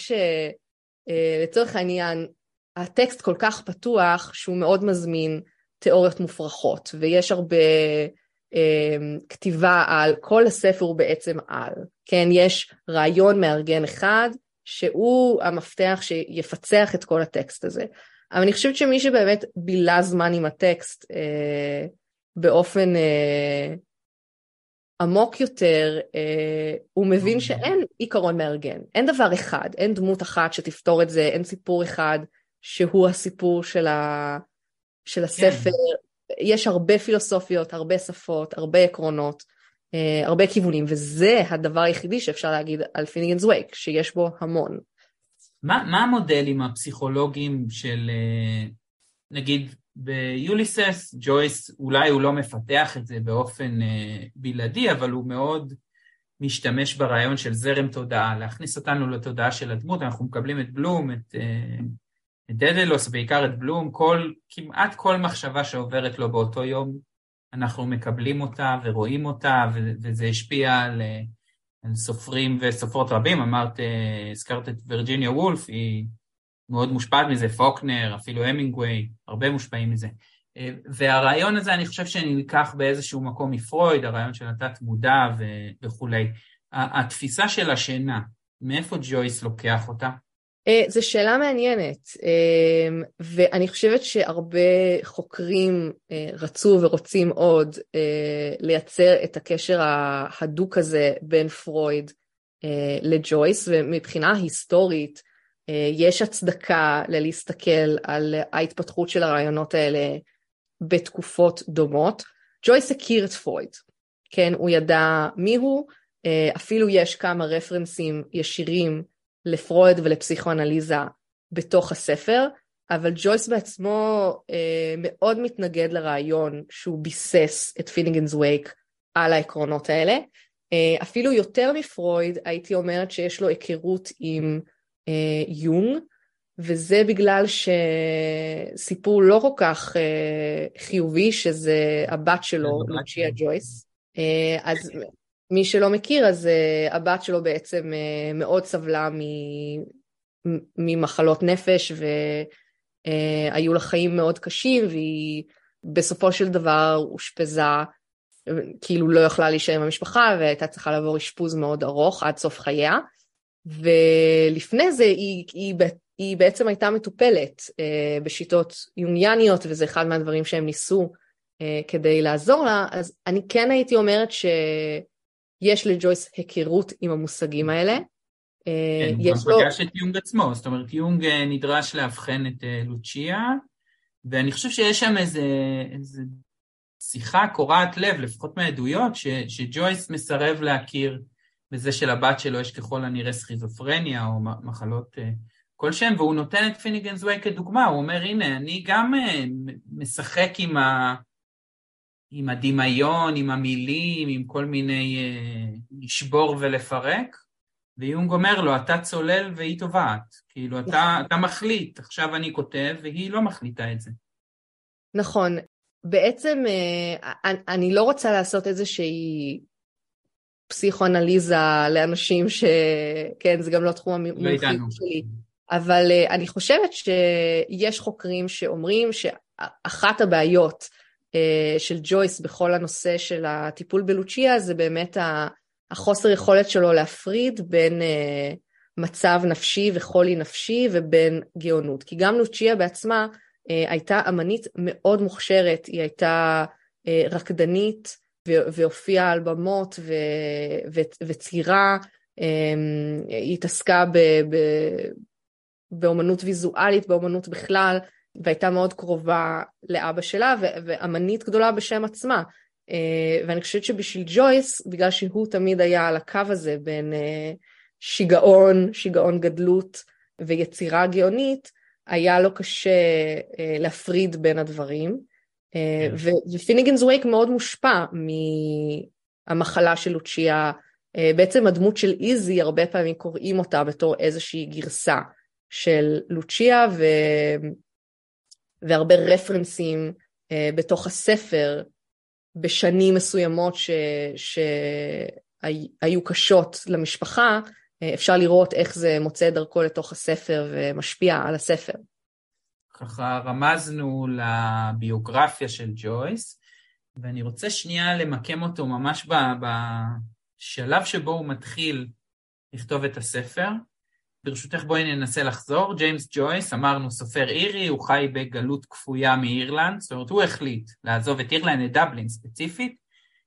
שלצורך העניין, הטקסט כל כך פתוח שהוא מאוד מזמין תיאוריות מופרכות, ויש הרבה כתיבה על, כל הספר הוא בעצם על, כן, יש רעיון מארגן אחד, שהוא המפתח שיפצח את כל הטקסט הזה. אבל אני חושבת שמי שבאמת בילה זמן עם הטקסט, באופן עמוק יותר, הוא מבין שאין עיקרון מארגן, אין דבר אחד, אין דמות אחת שתפתור את זה, אין סיפור אחד שהוא הסיפור של הספר, יש הרבה פילוסופיות, הרבה שפות, הרבה עקרונות, הרבה כיוונים, וזה הדבר היחידי שאפשר להגיד על פיניגנס וייק, שיש בו המון. מה המודלים הפסיכולוגיים של, נגיד, ביוליסס, ג'ויס, אולי הוא לא מפתח את זה באופן בלעדי, אבל הוא מאוד משתמש ברעיון של זרם תודעה, להכניס אותנו לתודעה של הדמות, אנחנו מקבלים את בלום, את דדלוס, בעיקר את בלום, כמעט כל מחשבה שעוברת לו באותו יום, אנחנו מקבלים אותה ורואים אותה, וזה השפיע על סופרים וסופרות רבים, הזכרת את וירג'יניה וולף, היא מאוד מושפעת מזה, פוקנר, אפילו המינגווי, הרבה מושפעים מזה. והרעיון הזה אני חושב שנלקח באיזשהו מקום מפרויד, הרעיון של התת מודע וכו'. התפיסה של השינה, מאיפה ג'ויס לוקח אותה? זו שאלה מעניינת, ואני חושבת שהרבה חוקרים רצו ורוצים עוד לייצר את הקשר ההדוק הזה בין פרויד לג'ויס, ומבחינה היסטורית יש הצדקה להסתכל על ההתפתחות של הרעיונות האלה בתקופות דומות. ג'ויס הכיר את פרויד, כן, הוא ידע מי הוא, אפילו יש כמה רפרנסים ישירים לפרויד ולפסיכואנליזה בתוך הספר, אבל ג'ויס בעצמו מאוד מתנגד לרעיון שהוא ביסס את פיניגנס וייק על העקרונות האלה. אפילו יותר מפרויד, הייתי אומרת שיש לו היכרות עם יונג, וזה בגלל שסיפור לא כל כך חיובי, שזה הבת שלו, לוצ'יה ג'ויס. אז מי שלא מכיר, אז הבת שלו בעצם מאוד סבלה ממחלות נפש, והיו לה חיים מאוד קשים, והיא בסופו של דבר אושפזה, כאילו לא יכלה להישאר עם המשפחה, והייתה צריכה לעבור אשפוז מאוד ארוך עד סוף חייה, ולפני זה היא בעצם הייתה מטופלת בשיטות יונגיאניות, וזה אחד מהדברים שהם ניסו כדי לעזור לה. אז אני כן הייתי אומרת שיש לג'ויס היכרות עם המושגים האלה. כן, הוא גם פגש את יונג עצמו, זאת אומרת יונג נדרש להבחן את לוצ'יה, ואני חושב שיש שם איזה שיחה קורעת לב, לפחות מהעדויות, שג'ויס מסרב להכיר בזה שלבת שלו יש ככל הנראה סכיזופרניה או מחלות כלשהם, והוא נותן את פיניגנס ווי כדוגמה, הוא אומר, הנה, אני גם משחק עם הדמיון, עם המילים, עם כל מיני לשבור ולפרק, ויונג אומר לו, אתה צולל והיא טובעת, כאילו אתה מחליט, עכשיו אני כותב והיא לא מחליטה את זה. נכון, בעצם אני לא רוצה לעשות איזושהי פסיכואנליזה לאנשים שכן, זה גם לא תחום המומחיות שלי, אבל אני חושבת שיש חוקרים שאומרים שאחת הבעיות של ג'ויס בכל הנושא של הטיפול בלוצ'יה, זה באמת החוסר יכולת שלו להפריד בין מצב נפשי וחולי נפשי ובין גאונות, כי גם לוצ'יה בעצמה הייתה אמנית מאוד מוכשרת, היא הייתה רקדנית והופיעה על במות וציירה, היא התעסקה באומנות ויזואלית, באומנות בכלל, והייתה מאוד קרובה לאבא שלה, ואמנית גדולה בשם עצמה. ואני חושבת שבשביל ג'ויס, בגלל שהוא תמיד היה על הקו הזה בין שיגעון גדלות ויצירה גאונית, היה לו קשה להפריד בין הדברים, ופיניגנס וייק מאוד מושפע מהמחלה של לוצ'יה. בעצם הדמות של איזי, הרבה פעמים קוראים אותה בתור איזושהי גרסה של לוצ'יה, והרבה רפרנסים בתוך הספר, בשנים מסוימות שהיו קשות למשפחה, אפשר לראות איך זה מוצא דרכו לתוך הספר ומשפיע על הספר. ככה רמזנו לביוגרפיה של ג'ויס, ואני רוצה שנייה למקם אותו ממש בשלב שבו הוא מתחיל לכתוב את הספר. ברשותך בואי ננסה לחזור. ג'יימס ג'ויס, אמרנו סופר אירי, הוא חי בגלות כפויה מאירלנד, זאת אומרת הוא החליט לעזוב את אירלנד, את דבלין ספציפית,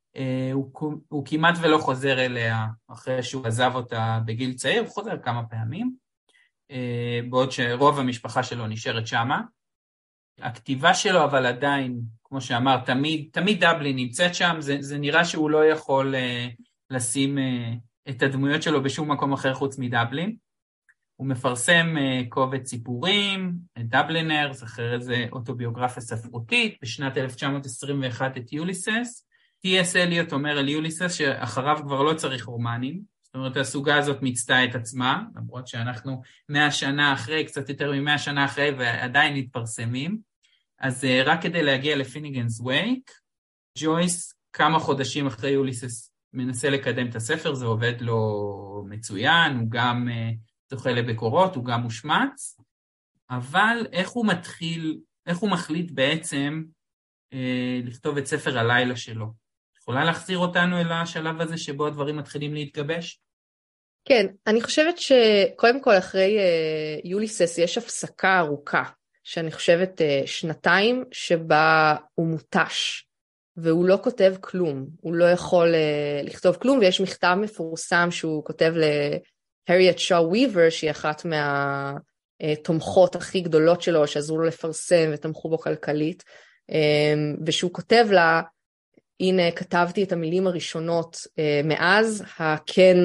הוא כמעט ולא חוזר אליה אחרי שהוא עזב אותה בגיל צעיר, הוא חוזר כמה פעמים, בעוד שרוב המשפחה שלו נשארת שמה. הכתיבה שלו אבל עדיין, כמו שאמר, תמיד דבלין נמצאת שם, זה נראה שהוא לא יכול לשים את הדמויות שלו בשום מקום אחר חוץ מדבלין. הוא מפרסם קובץ סיפורים, דבלינרס, אחרי זה אוטוביוגרפיה ספרותית, בשנת 1921 את יוליסס. טי.אס. אליוט אומר על יוליסס שאחריו כבר לא צריך רומנים, זאת אומרת הסוגה הזאת מצטעה את עצמה, למרות שאנחנו 100 שנה אחרי, קצת יותר מ100 שנה אחרי, ועדיין מתפרסמים. אז רק כדי להגיע לפיניגנס וייק, ג'ויס כמה חודשים אחרי יוליסס מנסה לקדם את הספר, זה עובד לו מצוין, הוא גם זוכה לביקורות, הוא גם מושמץ, אבל איך הוא מחליט בעצם לכתוב את ספר הלילה שלו? יכולה להחזיר אותנו אל השלב הזה שבו הדברים מתחילים להתגבש? כן, אני חושבת שקודם כל אחרי יוליסס יש הפסקה ארוכה, שאני חושבת 2 שבה הוא מוטש, והוא לא כותב כלום, הוא לא יכול לכתוב כלום, ויש מכתב מפורסם שהוא כותב הריאט שו וויבר, שהיא אחת מהתומכות הכי גדולות שלו, שעזרו לו לפרסם ותמכו בו כלכלית, ושהוא כותב לה, הנה כתבתי את המילים הראשונות מאז הכן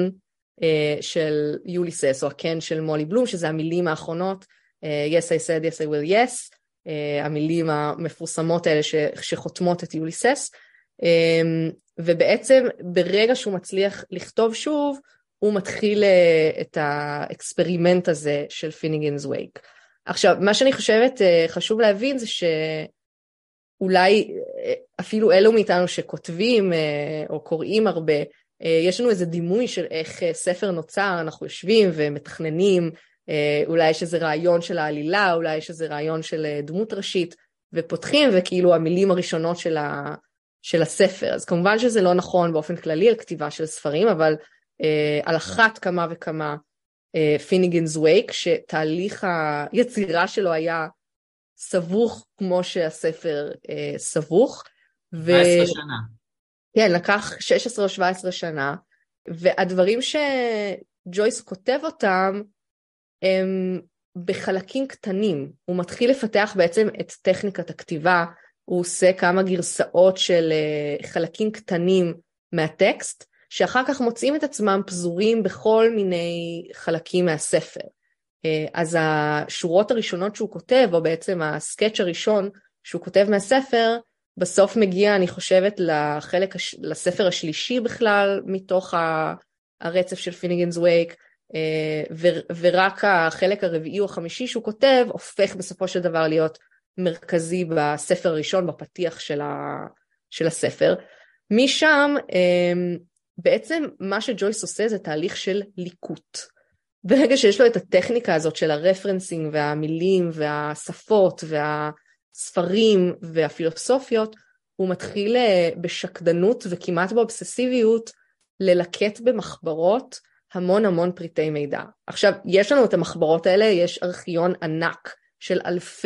של יוליסס, או הכן של מולי בלום, שזה המילים האחרונות, yes I said, yes I will yes, המילים המפורסמות האלה שחותמות את יוליסס, ובעצם ברגע שהוא מצליח לכתוב שוב, הוא מתחיל את האקספרימנט הזה של פיניגנס וייק. עכשיו, מה שאני חושבת חשוב להבין זה שאולי אפילו אלו מאיתנו שכותבים או קוראים הרבה, יש לנו איזה דימוי של איך ספר נוצר, אנחנו יושבים ומתכננים, אולי יש איזה רעיון של העלילה, אולי יש איזה רעיון של דמות ראשית, ופותחים וכאילו המילים הראשונות של הספר. אז כמובן שזה לא נכון באופן כללי על כתיבה של ספרים, אבל על אחת כמה וכמה פיניגנס וייק, שתהליך היצירה שלו היה סבוך כמו שהספר סבוך. 17 שנה. כן, לקח 16 או 17 שנה, והדברים שג'ויס כותב אותם הם בחלקים קטנים. הוא מתחיל לפתח בעצם את טכניקת הכתיבה, הוא עושה כמה גרסאות של חלקים קטנים מהטקסט, שאחר כך מוצאים את עצמם פזורים בכל מיני חלקים מהספר. אז השורות הראשונות שהוא כותב, או בעצם הסקץ' הראשון שהוא כותב מהספר, בסוף מגיע, אני חושבת, לספר השלישי בכלל, מתוך הרצף של פיניגנס וייק, ורק החלק הרביעי או החמישי שהוא כותב, הופך בסופו של דבר להיות מרכזי בספר הראשון, בפתיח של הספר. משם, בעצם מה שג'ויס עושה זה תהליך של ליקוט. ברגע שיש לו את הטכניקה הזאת של הרפרנסינג והמילים והשפות והספרים והפילוסופיות, הוא מתחיל בשקדנות וכמעט באובססיביות ללקט במחברות המון המון פריטי מידע. עכשיו, יש לנו את המחברות האלה, יש ארכיון ענק של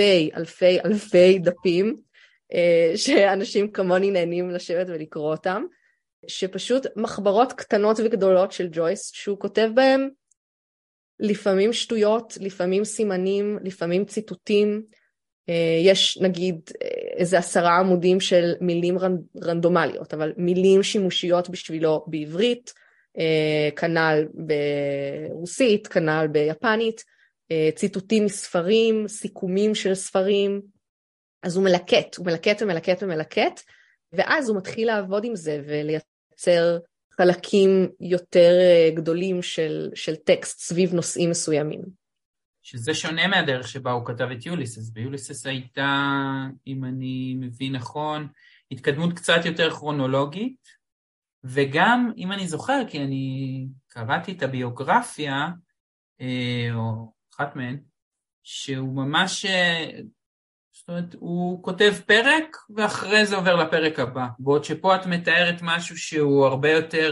אלפי דפים, שאנשים כמוני נהנים לשבת ולקרוא אותם, שפשוט מחברות קטנות וגדולות של ג'ויס, שהוא כותב בהם לפעמים שטויות, לפעמים סימנים, לפעמים ציטוטים. יש נגיד איזה 10 עמודים של מילים רנדומליות, אבל מילים שימושיות בשבילו בעברית, כנ"ל ברוסית, כנ"ל ביפנית, ציטוטים מספרים, סיכומים של ספרים. אז הוא מלקט, ואז הוא מתחיל לעבוד עם זה ולייצר חלקים יותר גדולים של טקסט סביב נושאים מסוימים. שזה שונה מהדרך שבה הוא כתב את יוליסס. ביוליסס הייתה, אם אני מבין נכון, התקדמות קצת יותר כרונולוגית, וגם, אם אני זוכר, כי אני קראתי את הביוגרפיה, או אחת מהן, שהוא ממש, זאת אומרת, הוא כותב פרק, ואחרי זה עובר לפרק הבא. בעוד שפה את מתארת משהו שהוא הרבה יותר,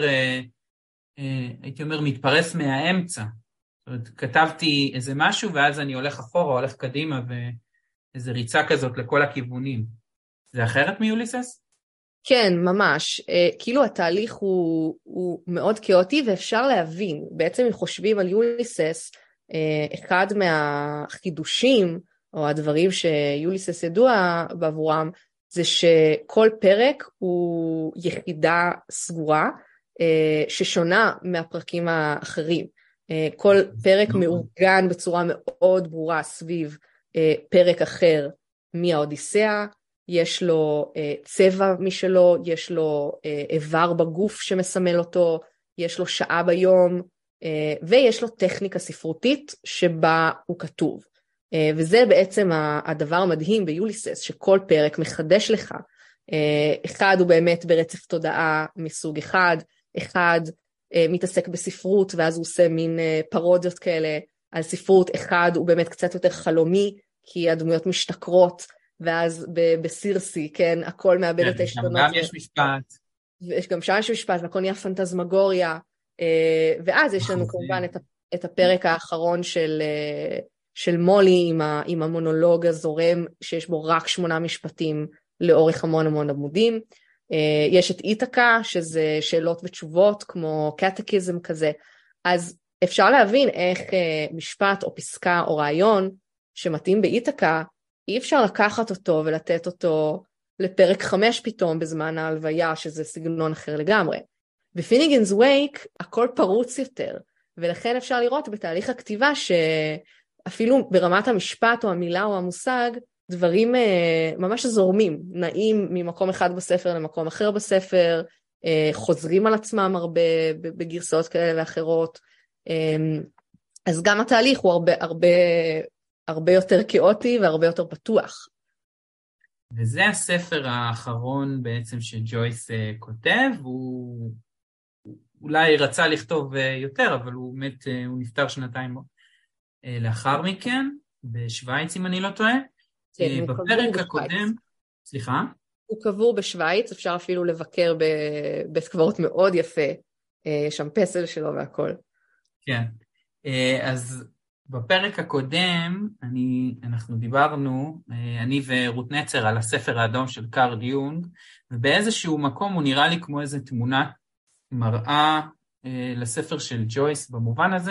הייתי אומר, מתפרס מהאמצע. זאת אומרת, כתבתי איזה משהו, ואז אני הולך אחורה, הולך קדימה, ואיזו ריצה כזאת לכל הכיוונים. זה אחרת מיוליסס? כן, ממש. כאילו התהליך הוא מאוד כאוטי, ואפשר להבין. בעצם אם חושבים על יוליסס, אחד מהחידושים, או הדברים שיוליסס ידוע בעבורם, זה שכל פרק הוא יחידה סגורה, ששונה מהפרקים האחרים. כל פרק מאורגן בצורה מאוד ברורה סביב פרק אחר מהאודיסאה, יש לו צבע משלו, יש לו איבר בגוף שמסמל אותו, יש לו שעה ביום, ויש לו טכניקה ספרותית שבה הוא כתוב. וזה בעצם הדבר המדהים ביוליסס, שכל פרק מחדש לך. אחד הוא באמת ברצף תודעה מסוג אחד, אחד מתעסק בספרות, ואז הוא עושה מין פרודיות כאלה על ספרות, אחד הוא באמת קצת יותר חלומי, כי הדמויות משתכרות, ואז בסירסי, כן, הכל מאבד את ההשתנות. גם יש משפט. גם שם יש משפט, והכל נהיה פנטזמגוריה, ואז יש לנו כמובן את הפרק האחרון של מולי, עם המונולוג הזורם, שיש בו רק 8 משפטים לאורך המון עמודים. יש את איתקה, שזה שאלות ותשובות, כמו קטקיזם כזה. אז אפשר להבין איך משפט או פסקה או רעיון שמתאים באיתקה, אי אפשר לקחת אותו ולתת אותו לפרק 5 פתאום בזמן ההלוויה, שזה סגנון אחר לגמרי. בפיניגנס וייק הכל פרוץ יותר, ולכן אפשר לראות בתהליך הכתיבה שאפילו ברמת המשפט או המילה או המושג, דברים ממש זורמים, נעים ממקום אחד בספר למקום אחר בספר, חוזרים על עצמם הרבה בגרסאות כאלה ואחרות, אז גם התהליך הוא הרבה יותר כאוטי והרבה יותר פתוח. וזה הספר האחרון בעצם שג'ויס כותב, אולי רצה לכתוב יותר, אבל הוא נפטר שנתיים לאחר מכן, בשוויץ אם אני לא טועה. כן, בפרק הקודם, סליחה? הוא קבור בשוויץ, אפשר אפילו לבקר בבית קברות מאוד יפה, יש שם פסל שלו והכל. כן, אז בפרק הקודם אנחנו דיברנו, אני ורות נצר, על הספר האדום של קארל יונג, ובאיזשהו מקום הוא נראה לי כמו איזו תמונה מראה לספר של ג'ויס, במובן הזה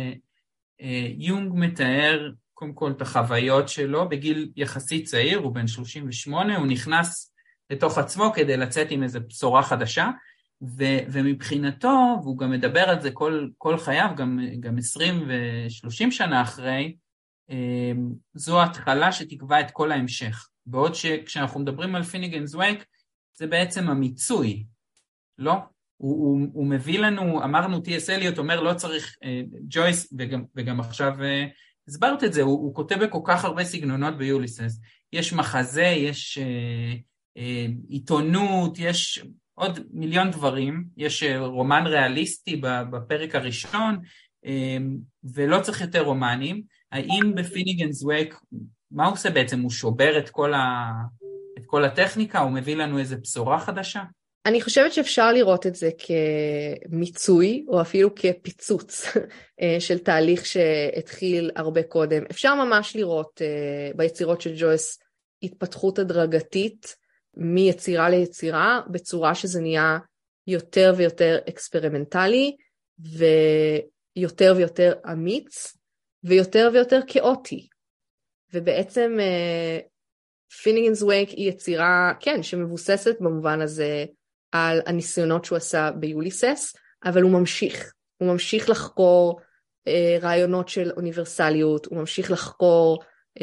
שיונג מתאר קודם כל את החוויות שלו, בגיל יחסית צעיר, הוא בן 38, הוא נכנס לתוך עצמו כדי לצאת עם איזו בשורה חדשה, ומבחינתו, והוא גם מדבר על זה כל חייו, גם 20 ו-30 שנה אחרי, זו התחלה שתקבע את כל ההמשך. בעוד שכשאנחנו מדברים על פיניגנס וייק, זה בעצם המיצוי, לא? הוא מביא לנו, אמרנו T.S. אליוט אומר לא צריך, ג'ויס, וגם עכשיו הסברת את זה, הוא כותב בכל כך הרבה סגנונות ביוליסס, יש מחזה, יש עיתונות, יש עוד מיליון דברים, יש רומן ריאליסטי בפרק הראשון, ולא צריך יותר רומנים. האם בפיניגנס וייק, מה הוא עושה בעצם? הוא שובר את כל הטכניקה, הוא מביא לנו איזו בשורה חדשה? אני חושבת שאפשר לראות את זה כמיצוי, או אפילו כפיצוץ של תהליך שהתחיל הרבה קודם. אפשר ממש לראות ביצירות של ג'ויס התפתחות הדרגתית, מיצירה ליצירה, בצורה שזה נהיה יותר ויותר אקספרימנטלי, ויותר ויותר אמיץ, ויותר ויותר כאוטי. ובעצם פיניגנס וייק היא יצירה, כן, שמבוססת במובן הזה על הניסיונות שהוא עשה ביוליסס, אבל הוא ממשיך לחקור רעיונות של אוניברסליות, הוא ממשיך לחקור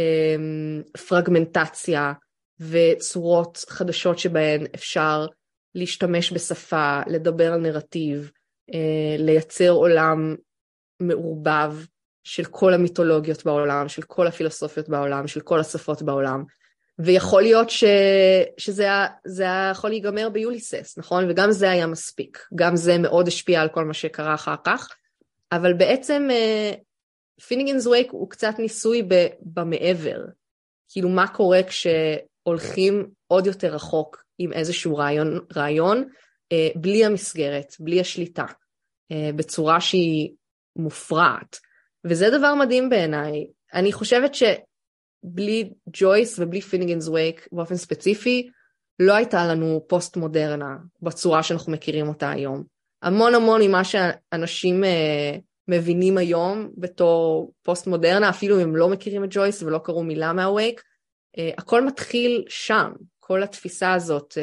פרגמנטציה, וצורות חדשות שבהן אפשר להשתמש בשפה, לדבר על נרטיב, לייצר עולם מעורבב של כל המיתולוגיות בעולם, של כל הפילוסופיות בעולם, של כל השפות בעולם, ויכול להיות שזה יכול להיגמר ביוליסס, נכון? וגם זה היה מספיק, גם זה מאוד השפיע על כל מה שקרה אחר כך, אבל בעצם פיניגנס וייק הוא קצת ניסוי במעבר, כאילו מה קורה הולכים עוד יותר רחוק עם איזשהו רעיון, בלי המסגרת, בלי השליטה, בצורה שהיא מופרעת. וזה דבר מדהים בעיניי. אני חושבת שבלי ג'ויס ובלי פיניגנס וייק באופן ספציפי, לא הייתה לנו פוסט מודרנה בצורה שאנחנו מכירים אותה היום. המון ממה שאנשים מבינים היום בתור פוסט מודרנה, אפילו אם הם לא מכירים את ג'ויס ולא קראו מילה מהווייק, הכל מתחיל שם, כל התפיסה הזאת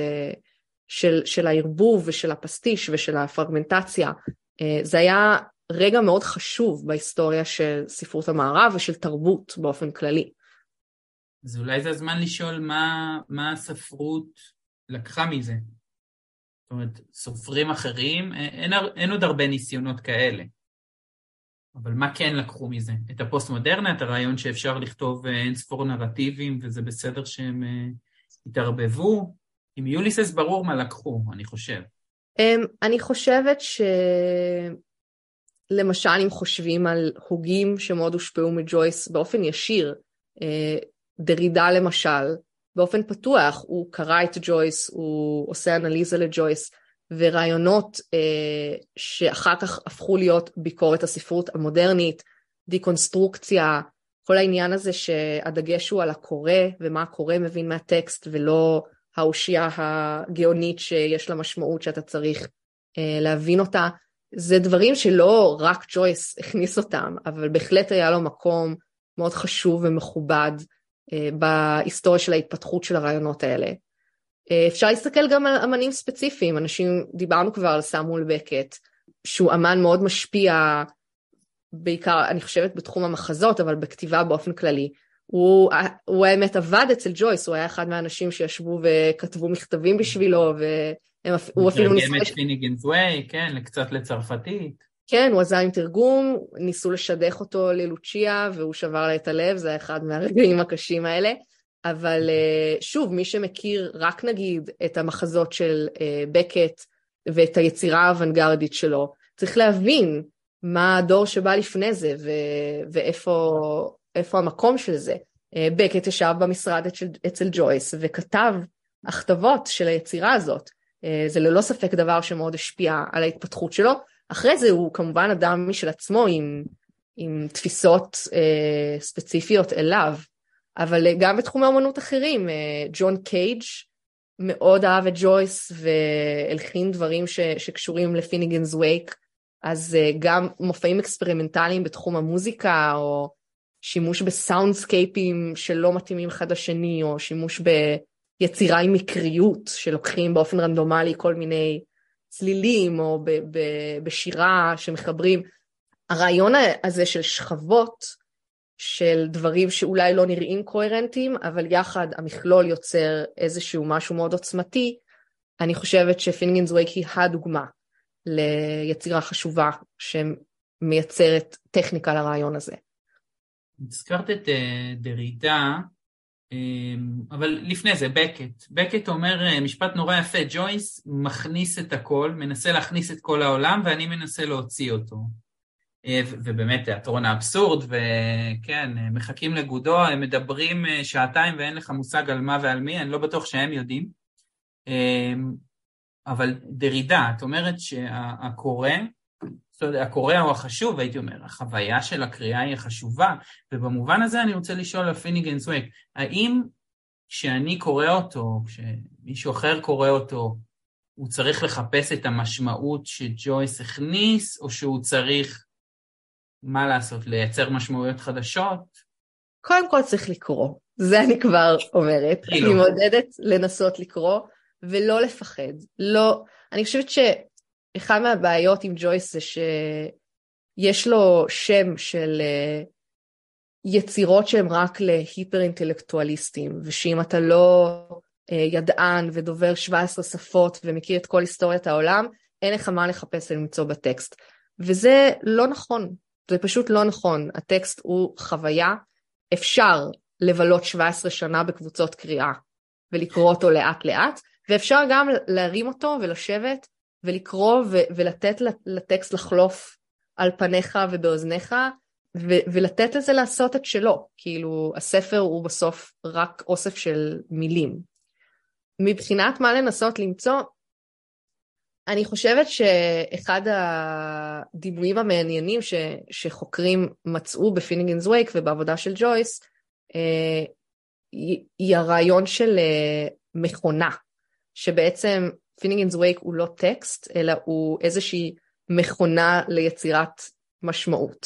של הערבוב ושל הפסטיש ושל הפרגמנטציה, זה היה רגע מאוד חשוב בהיסטוריה של ספרות המערב ושל תרבות באופן כללי. אז אולי זה הזמן לשאול מה הספרות לקחה מזה. זאת אומרת, סופרים אחרים, אין עוד הרבה ניסיונות כאלה. אבל מה כן לקחו מזה? את הפוסט-מודרנה, את הרעיון שאפשר לכתוב אין ספור נרטיבים, וזה בסדר שהם התערבבו? עם יוליסס ברור מה לקחו, אני חושב. אני חושבת למשל, אם חושבים על הוגים שמאוד הושפעו מג'ויס באופן ישיר, דרידה למשל, באופן פתוח, הוא קרא את ג'ויס, הוא עושה אנליזה לג'ויס, ורעיונות שאחר כך הפכו להיות ביקורת הספרות המודרנית, דיקונסטרוקציה, כל העניין הזה שהדגש הוא על הקורא, ומה הקורא מבין מהטקסט, ולא האושייה הגאונית שיש לה משמעות שאתה צריך להבין אותה. זה דברים שלא רק ג'ויס הכניס אותם, אבל בהחלט היה לו מקום מאוד חשוב ומכובד בהיסטוריה של ההתפתחות של הרעיונות האלה. אפשר להסתכל גם על אמנים ספציפיים, דיברנו כבר על סמואל בקט, שהוא אמן מאוד משפיע, בעיקר אני חושבת בתחום המחזות, אבל בכתיבה באופן כללי. הוא האמת עבד אצל ג'ויס, הוא היה אחד מהאנשים שישבו וכתבו מכתבים בשבילו, והוא אפילו ניסה... מתרגם את פיניגנס וייק, כן, קצת לצרפתית. כן, הוא עזר עם תרגום, ניסו לשדך אותו ללוצ'יה, והוא שבר לה את הלב, זה היה אחד מהרגעים הקשים האלה. אבל שוב, מי שמכיר רק נגיד את המחזות של בקט ואת היצירה האוונגרדית שלו, צריך להבין מה הדור שבא לפני זה, ואיפה המקום של זה. בקט ישב במשרד אצל ג'ויס, וכתב הכתבות של היצירה הזאת. זה ללא ספק דבר שמאוד השפיע על ההתפתחות שלו. אחרי זה הוא כמובן אדם משל עצמו, עם תפיסות ספציפיות אליו, אבל גם בתחומי אומנות אחרים, ג'ון קייג' מאוד אהב את ג'ויס, והלחין דברים שקשורים לפיניגנס וייק, אז גם מופעים אקספרימנטליים בתחום המוזיקה, או שימוש בסאונדסקייפים שלא מתאימים אחד לשני, או שימוש ביצירה עם מקריות, שלוקחים באופן רנדומלי כל מיני צלילים, או בשירה שמחברים. הרעיון הזה של שכבות, של דברים שאולי לא נראים קוהרנטיים, אבל יחד המכלול יוצר איזשהו משהו מאוד עוצמתי, אני חושבת שפיניגנס וייק היא הדוגמה ליצירה חשובה שמייצרת טכניקה לרעיון הזה. הזכרת את דרידה, אבל לפני זה בקט אומר משפט נורא יפה, ג'ויס מכניס את הכל, מנסה להכניס את כל העולם ואני מנסה להוציא אותו. ובאמת תיאטרון האבסורד, וכן, מחכים לגודו, הם מדברים שעתיים ואין לך מושג על מה ועל מי, אני לא בטוח שהם יודעים. אבל דרידה, את אומרת שהקורא הוא החשוב, הייתי אומר, החוויה של הקריאה היא החשובה, ובמובן הזה אני רוצה לשאול על פיניגנס וייק, האם כשאני קורא אותו, כשמישהו אחר קורא אותו, הוא צריך לחפש את המשמעות שג'ויס הכניס, או שהוא צריך, מה לעשות, לייצר משמעויות חדשות? קודם כל צריך לקרוא, זה אני כבר אומרת, אני מעודדת לנסות לקרוא, ולא לפחד, לא, אני חושבת שאחד מהבעיות עם ג'ויס זה שיש לו שם של יצירות שהן רק להיפר אינטלקטואליסטים, ושאם אתה לא ידען ודובר 17 שפות ומכיר את כל היסטוריית העולם, אין לך מה לחפש ולמצוא בטקסט. וזה לא נכון, זה פשוט לא נכון. הטקסט הוא חוויה, אפשר לבלות 17 שנה בקבוצות קריאה ולקרוא אותו לאט לאט, ואפשר גם להרים אותו ולשבת ולקרוא ולתת לטקסט לחלוף על פניך ובאוזניך, ולתת לזה לעשות את שלו. כאילו הספר הוא בסוף רק אוסף של מילים. מבחינת מה לנסות למצוא, אני חושבת שאחד הדימויים המעניינים שחוקרים מצאו בפיניגנס וייק ובעבודה של ג'ויס, היא הרעיון של מכונה, שבעצם פיניגנס וייק הוא לא טקסט, אלא הוא איזושהי מכונה ליצירת משמעות.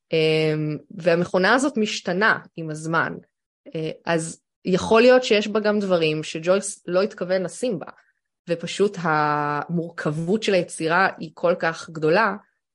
והמכונה הזאת משתנה עם הזמן. אז יכול להיות שיש בה גם דברים שג'ויס לא התכוון לשים בה, ופשוט המורכבות של היצירה היא כל כך גדולה,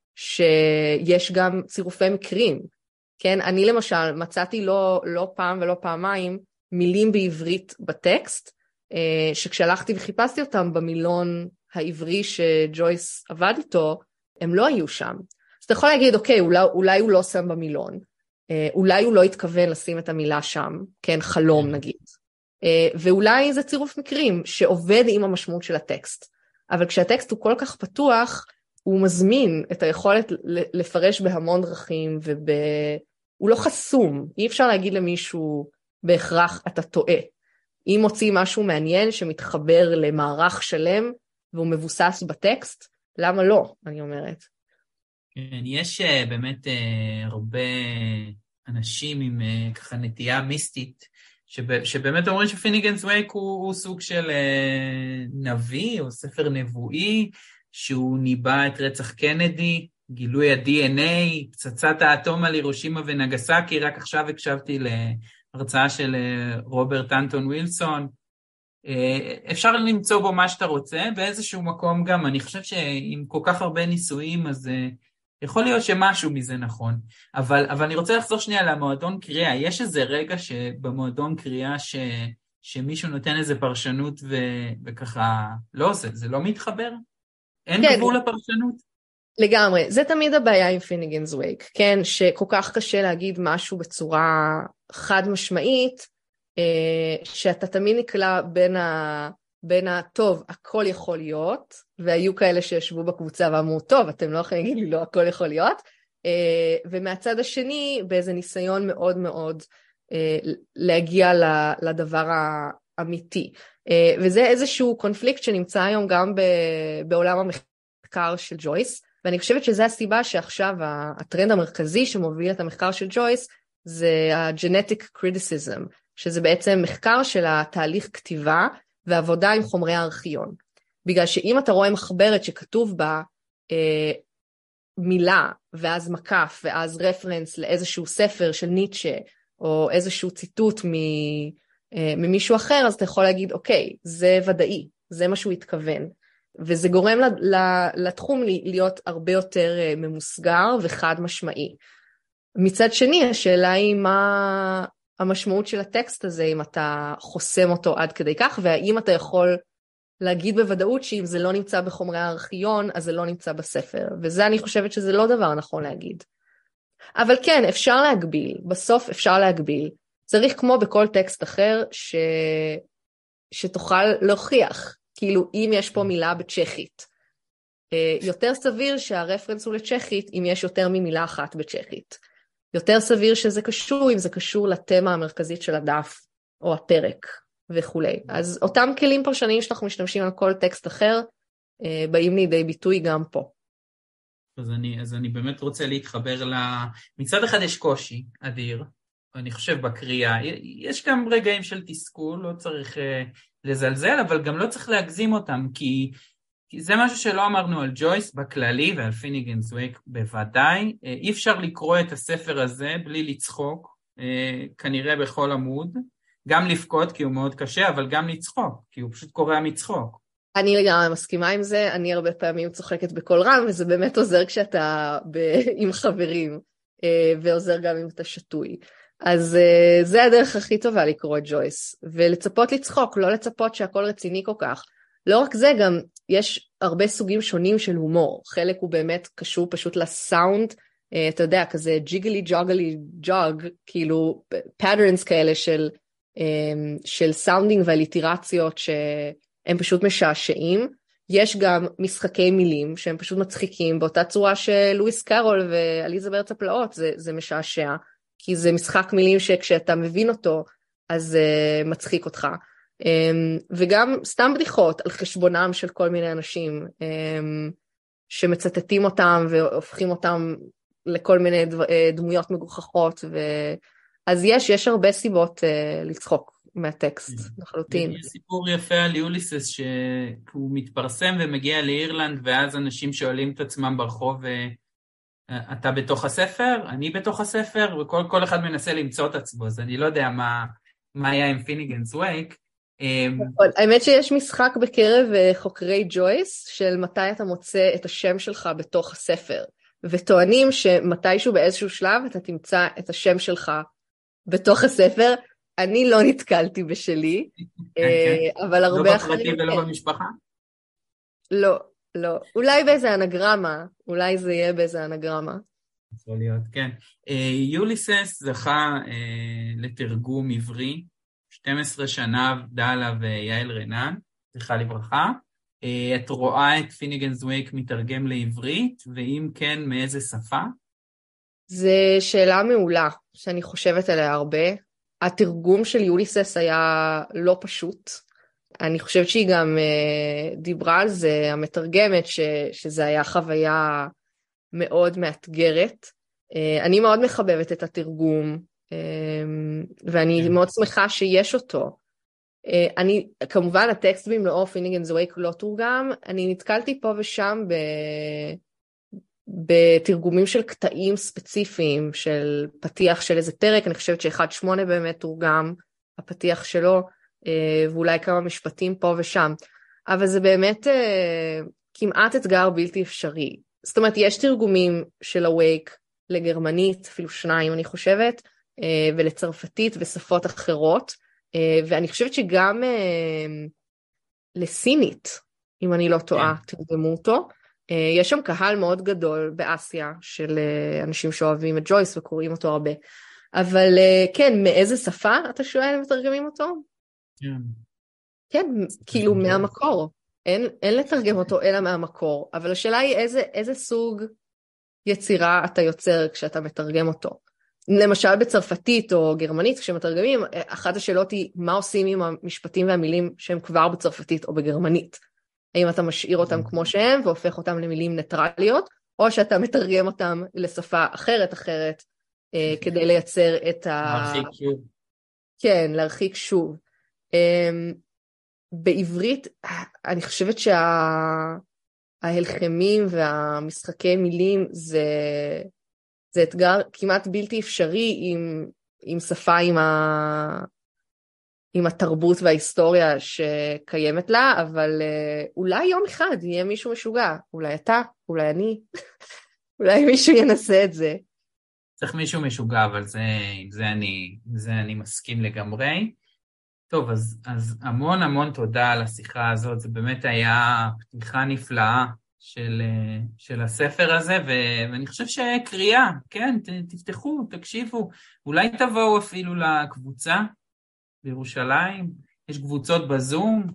שיש גם צירופי מקרים. כן, אני למשל מצאתי לא פעם ולא פעמיים מילים בעברית בטקסט, שכשהלכתי וחיפשתי אותם במילון העברי שג'ויס עבד איתו, הם לא היו שם. אז אתה יכול להגיד, אוקיי, אולי הוא לא שם במילון, אולי הוא לא התכוון לשים את המילה שם, כן, חלום נגיד. ואולי זה צירוף מקרים שעובד עם המשמעות של הטקסט. אבל כשהטקסט הוא כל כך פתוח, הוא מזמין את היכולת לפרש בהמון דרכים, הוא לא חסום. אי אפשר להגיד למישהו בהכרח אתה טועה. אם מוציא משהו מעניין שמתחבר למערך שלם, והוא מבוסס בטקסט, למה לא, אני אומרת. כן, יש באמת הרבה אנשים עם ככה נטייה מיסטית, שבאמת אומרים שפיניגנס וייק הוא סוג של נביא, או ספר נבואי, שהוא ניבא את רצח קנדי, גילוי ה-DNA, פצצת האטום על הירושימה ונגסקי, רק עכשיו הקשבתי להרצאה של רוברט אנטון ווילסון, אפשר למצוא בו מה שאתה רוצה, באיזשהו מקום גם, אני חושב שעם כל כך הרבה ניסויים, אז יכול להיות שמשהו מזה נכון, אבל אני רוצה לחזור שנייה למועדון קריאה, יש איזה רגע שבמועדון קריאה שמישהו נותן איזה פרשנות וככה, לא, זה לא מתחבר? אין כן. גבול לפרשנות? לגמרי, זה תמיד הבעיה עם פיניגנס וייק, כן, שכל כך קשה להגיד משהו בצורה חד משמעית, שאתה תמיד נקלע בין הטוב, הכל יכול להיות, והיו כאלה שישבו בקבוצה ואמרו, טוב, אתם לא יכולים להגיד לי, לא, הכל יכול להיות, ומהצד השני, באיזה ניסיון מאוד מאוד להגיע לדבר האמיתי. וזה איזשהו קונפליקט שנמצא היום גם בעולם המחקר של ג'ויס, ואני חושבת שזו הסיבה שעכשיו הטרנד המרכזי שמוביל את המחקר של ג'ויס, זה ה-genetic criticism, שזה בעצם מחקר של התהליך כתיבה ועבודה עם חומרי הארכיון. בגלל שאם אתה רואה מחברת שכתוב בה מילה ואז מקף ואז רפרנס לאיזשהו ספר של ניטשה, או איזשהו ציטוט ממישהו אחר, אז אתה יכול להגיד, אוקיי, זה ודאי, זה מה שהוא התכוון. וזה גורם לתחום להיות הרבה יותר ממוסגר וחד משמעי. מצד שני, השאלה היא מה המשמעות של הטקסט הזה, אם אתה חוסם אותו עד כדי כך, והאם אתה יכול להגיד בוודאות שאם זה לא נמצא בחומרי הארכיון, אז זה לא נמצא בספר. וזה אני חושבת שזה לא דבר נכון להגיד. אבל כן, אפשר להגביל, בסוף אפשר להגביל. צריך כמו בכל טקסט אחר שתוכל להוכיח, כאילו אם יש פה מילה בצ'כית. יותר סביר שהרפרנס הוא לצ'כית אם יש יותר ממילה אחת בצ'כית. יותר סביר שזה קשור אם זה קשור לתמה המרכזית של הדף או הפרק וכו'. אז אותם כלים פרשניים שאנחנו משתמשים על כל טקסט אחר, באים לידי ביטוי גם פה. אז אני באמת רוצה להתחבר מצד אחד יש קושי אדיר, אני חושב בקריאה, יש גם רגעים של תסכול, לא צריך לזלזל, אבל גם לא צריך להגזים אותם, כי זה משהו שלא אמרנו על ג'ויס בכללי ועל פיניגנס וייק בוודאי, אי אפשר לקרוא את הספר הזה בלי לצחוק, כנראה בכל עמוד, גם לפקוד כי הוא מאוד קשה, אבל גם לצחוק, כי הוא פשוט קורא מצחוק. אני לגמרי מסכימה עם זה, אני הרבה פעמים צוחקת בכל רם, וזה באמת עוזר כשאתה עם חברים, ועוזר גם אם אתה שטוי. אז זה הדרך הכי טובה לקרוא את ג'ויס, ולצפות לצחוק, לא לצפות שהכל רציני כל כך. לא רק זה, גם יש הרבה סוגים שונים של הומור, חלק הוא באמת קשור פשוט לסאונד, אתה יודע, כזה ג'יגלי ג'וגלי ג'וג, כאילו פאטרנס כאלה של סאונדינג והליטרציות שהם פשוט משעשעים, יש גם משחקי מילים שהם פשוט מצחיקים, באותה צורה שלואיס קארול ואליזה בארץ הפלאות, זה משעשע, כי זה משחק מילים שכשאתה מבין אותו, אז מצחיק אותך. וגם סתם בדיחות על חשבונם של כל מיני אנשים, שמצטטים אותם והופכים אותם לכל מיני דמויות מגוחכות, אז יש הרבה סיבות לצחוק מהטקסט, לחלוטין. יש סיפור יפה על יוליסס, שהוא מתפרסם ומגיע לאירלנד, ואז אנשים שואלים את עצמם ברחוב, אתה בתוך הספר, אני בתוך הספר, וכל אחד מנסה למצוא את עצמו, אז אני לא יודע מה היה עם פיניגנס וייק. האמת שיש משחק בקרב חוקרי ג'ויס, של מתי אתה מוצא את השם שלך בתוך הספר, וטוענים שמתישהו באיזשהו שלב אתה תמצא את השם שלך בתוך הספר. אני לא נתקלתי בשלי, אבל הרבה אחרים... לא בפרטי ולא במשפחה? לא. לא, אולי באיזה אנגרמה, אולי זה יהיה באיזה אנגרמה. יכול להיות, כן. יוליסס זכה לתרגום עברי, 12 שנה עבדה עליו יעל רנן, זכה לברכה. את רואה את פיניגנס וייק מתרגם לעברית, ואם כן, מאיזה שפה? זו שאלה מעולה, שאני חושבת עליה הרבה. התרגום של יוליסס היה לא פשוט, אני חושבת שהיא גם דיברה על זה, המתרגמת, שזה היה חוויה מאוד מאתגרת. אני מאוד מחבבת את התרגום, ואני מאוד שמחה שיש אותו. כמובן, הטקסט במלואו, פיניגנס וייק לא תורגם, אני נתקלתי פה ושם בתרגומים של קטעים ספציפיים, של פתיח של איזה פרק, אני חושבת ש1.8 באמת תורגם, הפתיח שלו, ואולי כמה משפטים פה ושם, אבל זה באמת כמעט אתגר בלתי אפשרי. זאת אומרת, יש תרגומים של הווייק לגרמנית, אפילו 2 אני חושבת, ולצרפתית ושפות אחרות, ואני חושבת שגם לסינית, אם אני לא טועה, תרגמו אותו. יש שם קהל מאוד גדול באסיה, של אנשים שאוהבים את ג'ויס וקוראים אותו הרבה. אבל כן, מאיזה שפה אתה שואל אם מתרגמים אותו? כן. כן, כאילו מהמקור. אין לתרגם אותו אלא מהמקור, אבל השאלה היא איזה סוג יצירה אתה יוצר כשאתה מתרגם אותו. למשל בצרפתית או גרמנית, כשמתרגמים, אחת השאלות היא מה עושים עם המשפטים והמילים שהם כבר בצרפתית או בגרמנית. האם אתה משאיר אותם כמו שהם והופך אותם למילים ניטרליות, או שאתה מתרגם אותם לשפה אחרת כדי לייצר את להרחיק שוב. כן, להרחיק שוב. בעברית, אני חושבת שההלחמים והמשחקי מילים זה אתגר כמעט בלתי אפשרי עם שפה עם התרבות וההיסטוריה שקיימת לה, אבל אולי יום אחד יהיה מישהו משוגע, אולי אתה, אולי אני, אולי מישהו ינסה את זה. צריך מישהו משוגע, אבל זה אני מסכים לגמרי. טוב, אז המון המון תודה על השיחה הזאת, זה באמת היה פתיחה נפלאה של הספר הזה, ואני חושב שקריאה, כן, תפתחו, תקשיבו, אולי תבואו אפילו לקבוצה בירושלים, יש קבוצות בזום,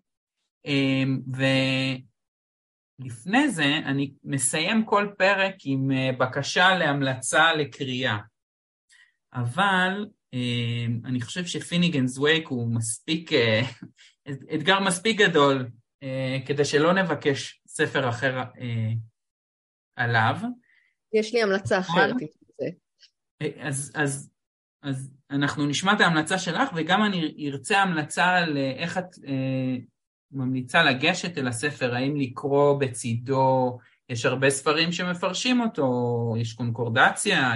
ולפני זה אני מסיים כל פרק עם בקשה להמלצה לקריאה, אבל אני חושב שפיניגנס וייק הוא מספיק, אתגר מספיק גדול, כדי שלא נבקש ספר אחר עליו. יש לי המלצה אחרת. אז אנחנו נשמע את ההמלצה שלך, וגם אני ארצה המלצה על איך את ממליצה לגשת אל הספר, האם לקרוא בצידו, יש הרבה ספרים שמפרשים אותו, יש קונקורדציה,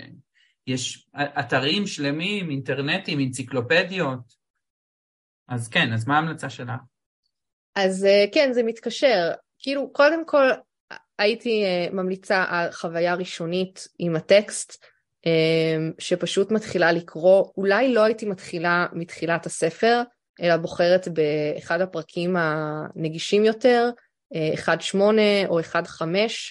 יש אתרים שלמים, אינטרנטים, אנציקלופדיות. אז כן, אז מה ההמלצה שלה? אז כן, זה מתקשר. כאילו, קודם כל, הייתי ממליצה על חוויה ראשונית עם הטקסט, שפשוט מתחילה לקרוא. אולי לא הייתי מתחילה מתחילת הספר, אלא בוחרת באחד הפרקים הנגישים יותר, 1.8 או 1.5,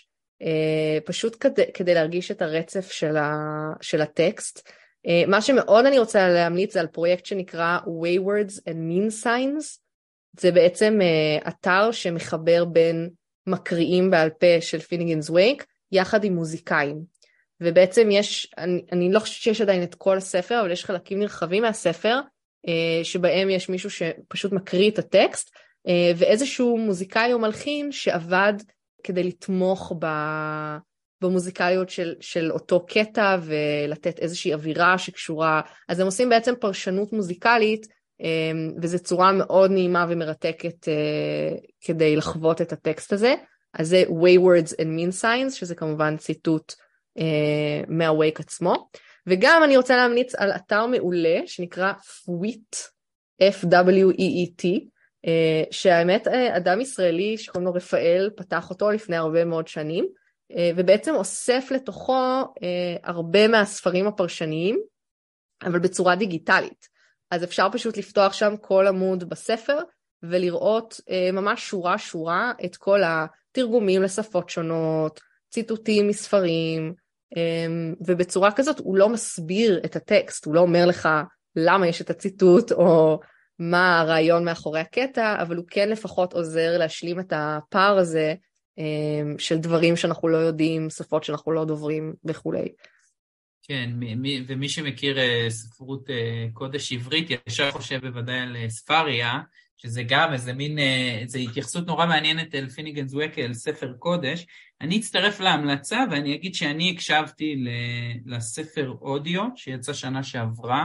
פשוט כדי להרגיש את הרצף של הטקסט. מה שמאוד אני רוצה להמליץ זה על פרויקט שנקרא Waywords and Mean Signs, זה בעצם אתר שמחבר בין מקריאים בעל פה של פיניגנס וייק, יחד עם מוזיקאים. ובעצם אני לא חושבת שיש עדיין את כל הספר, אבל יש חלקים נרחבים מהספר, שבהם יש מישהו שפשוט מקריא את הטקסט, ואיזשהו מוזיקאי או מלחין שעבד כדי לתמוך במוזיקליות של אותו קטע, ולתת איזושהי אווירה שקשורה, אז הם עושים בעצם פרשנות מוזיקלית, וזו צורה מאוד נעימה ומרתקת כדי לחוות את הטקסט הזה. אז זה Waywords and Mean Signs, שזה כמובן ציטוט מהווייק עצמו. וגם אני רוצה להמליץ על אתר מעולה שנקרא Fweet, F-W-E-E-T, שהאמת אדם ישראלי שקוראים לו רפאל פתח אותו לפני הרבה מאוד שנים, ובעצם אוסף לתוכו הרבה מהספרים הפרשניים, אבל בצורה דיגיטלית. אז אפשר פשוט לפתוח שם כל עמוד בספר, ולראות ממש שורה את כל התרגומים לשפות שונות, ציטוטים מספרים, ובצורה כזאת הוא לא מסביר את הטקסט, הוא לא אומר לך למה יש את הציטוט, או מה הרעיון מאחורי הקטע, אבל הוא כן לפחות עוזר להשלים את הפער הזה, של דברים שאנחנו לא יודעים, שפות שאנחנו לא דוברים וכו'. כן, ומי שמכיר ספרות קודש עברית, ישר חושב בוודאי על ספריה, שזה גם איזה מין, איזו התייחסות נורא מעניינת אל פיניגנס וייק, אל ספר קודש. אני אצטרף להמלצה, ואני אגיד שאני הקשבתי לספר אודיו, שיצא שנה שעברה,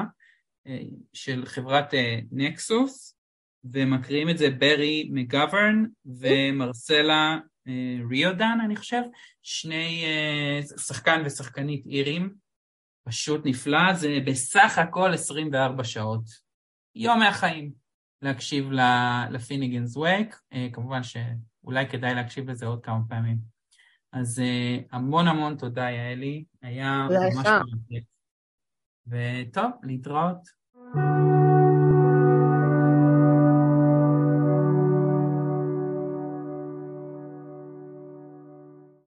של חברת נקסוס, ומקריאים את זה ברי מגוורן, ומרסלה ריודן, אני חושב, שני שחקן ושחקנית אירים, פשוט נפלא, זה בסך הכל 24 שעות, יום מהחיים, להקשיב לפיניגנס וייק, כמובן שאולי כדאי להקשיב לזה עוד כמה פעמים. אז המון המון תודה יעלי, היה ממש מרתק. וטוב, להתראות.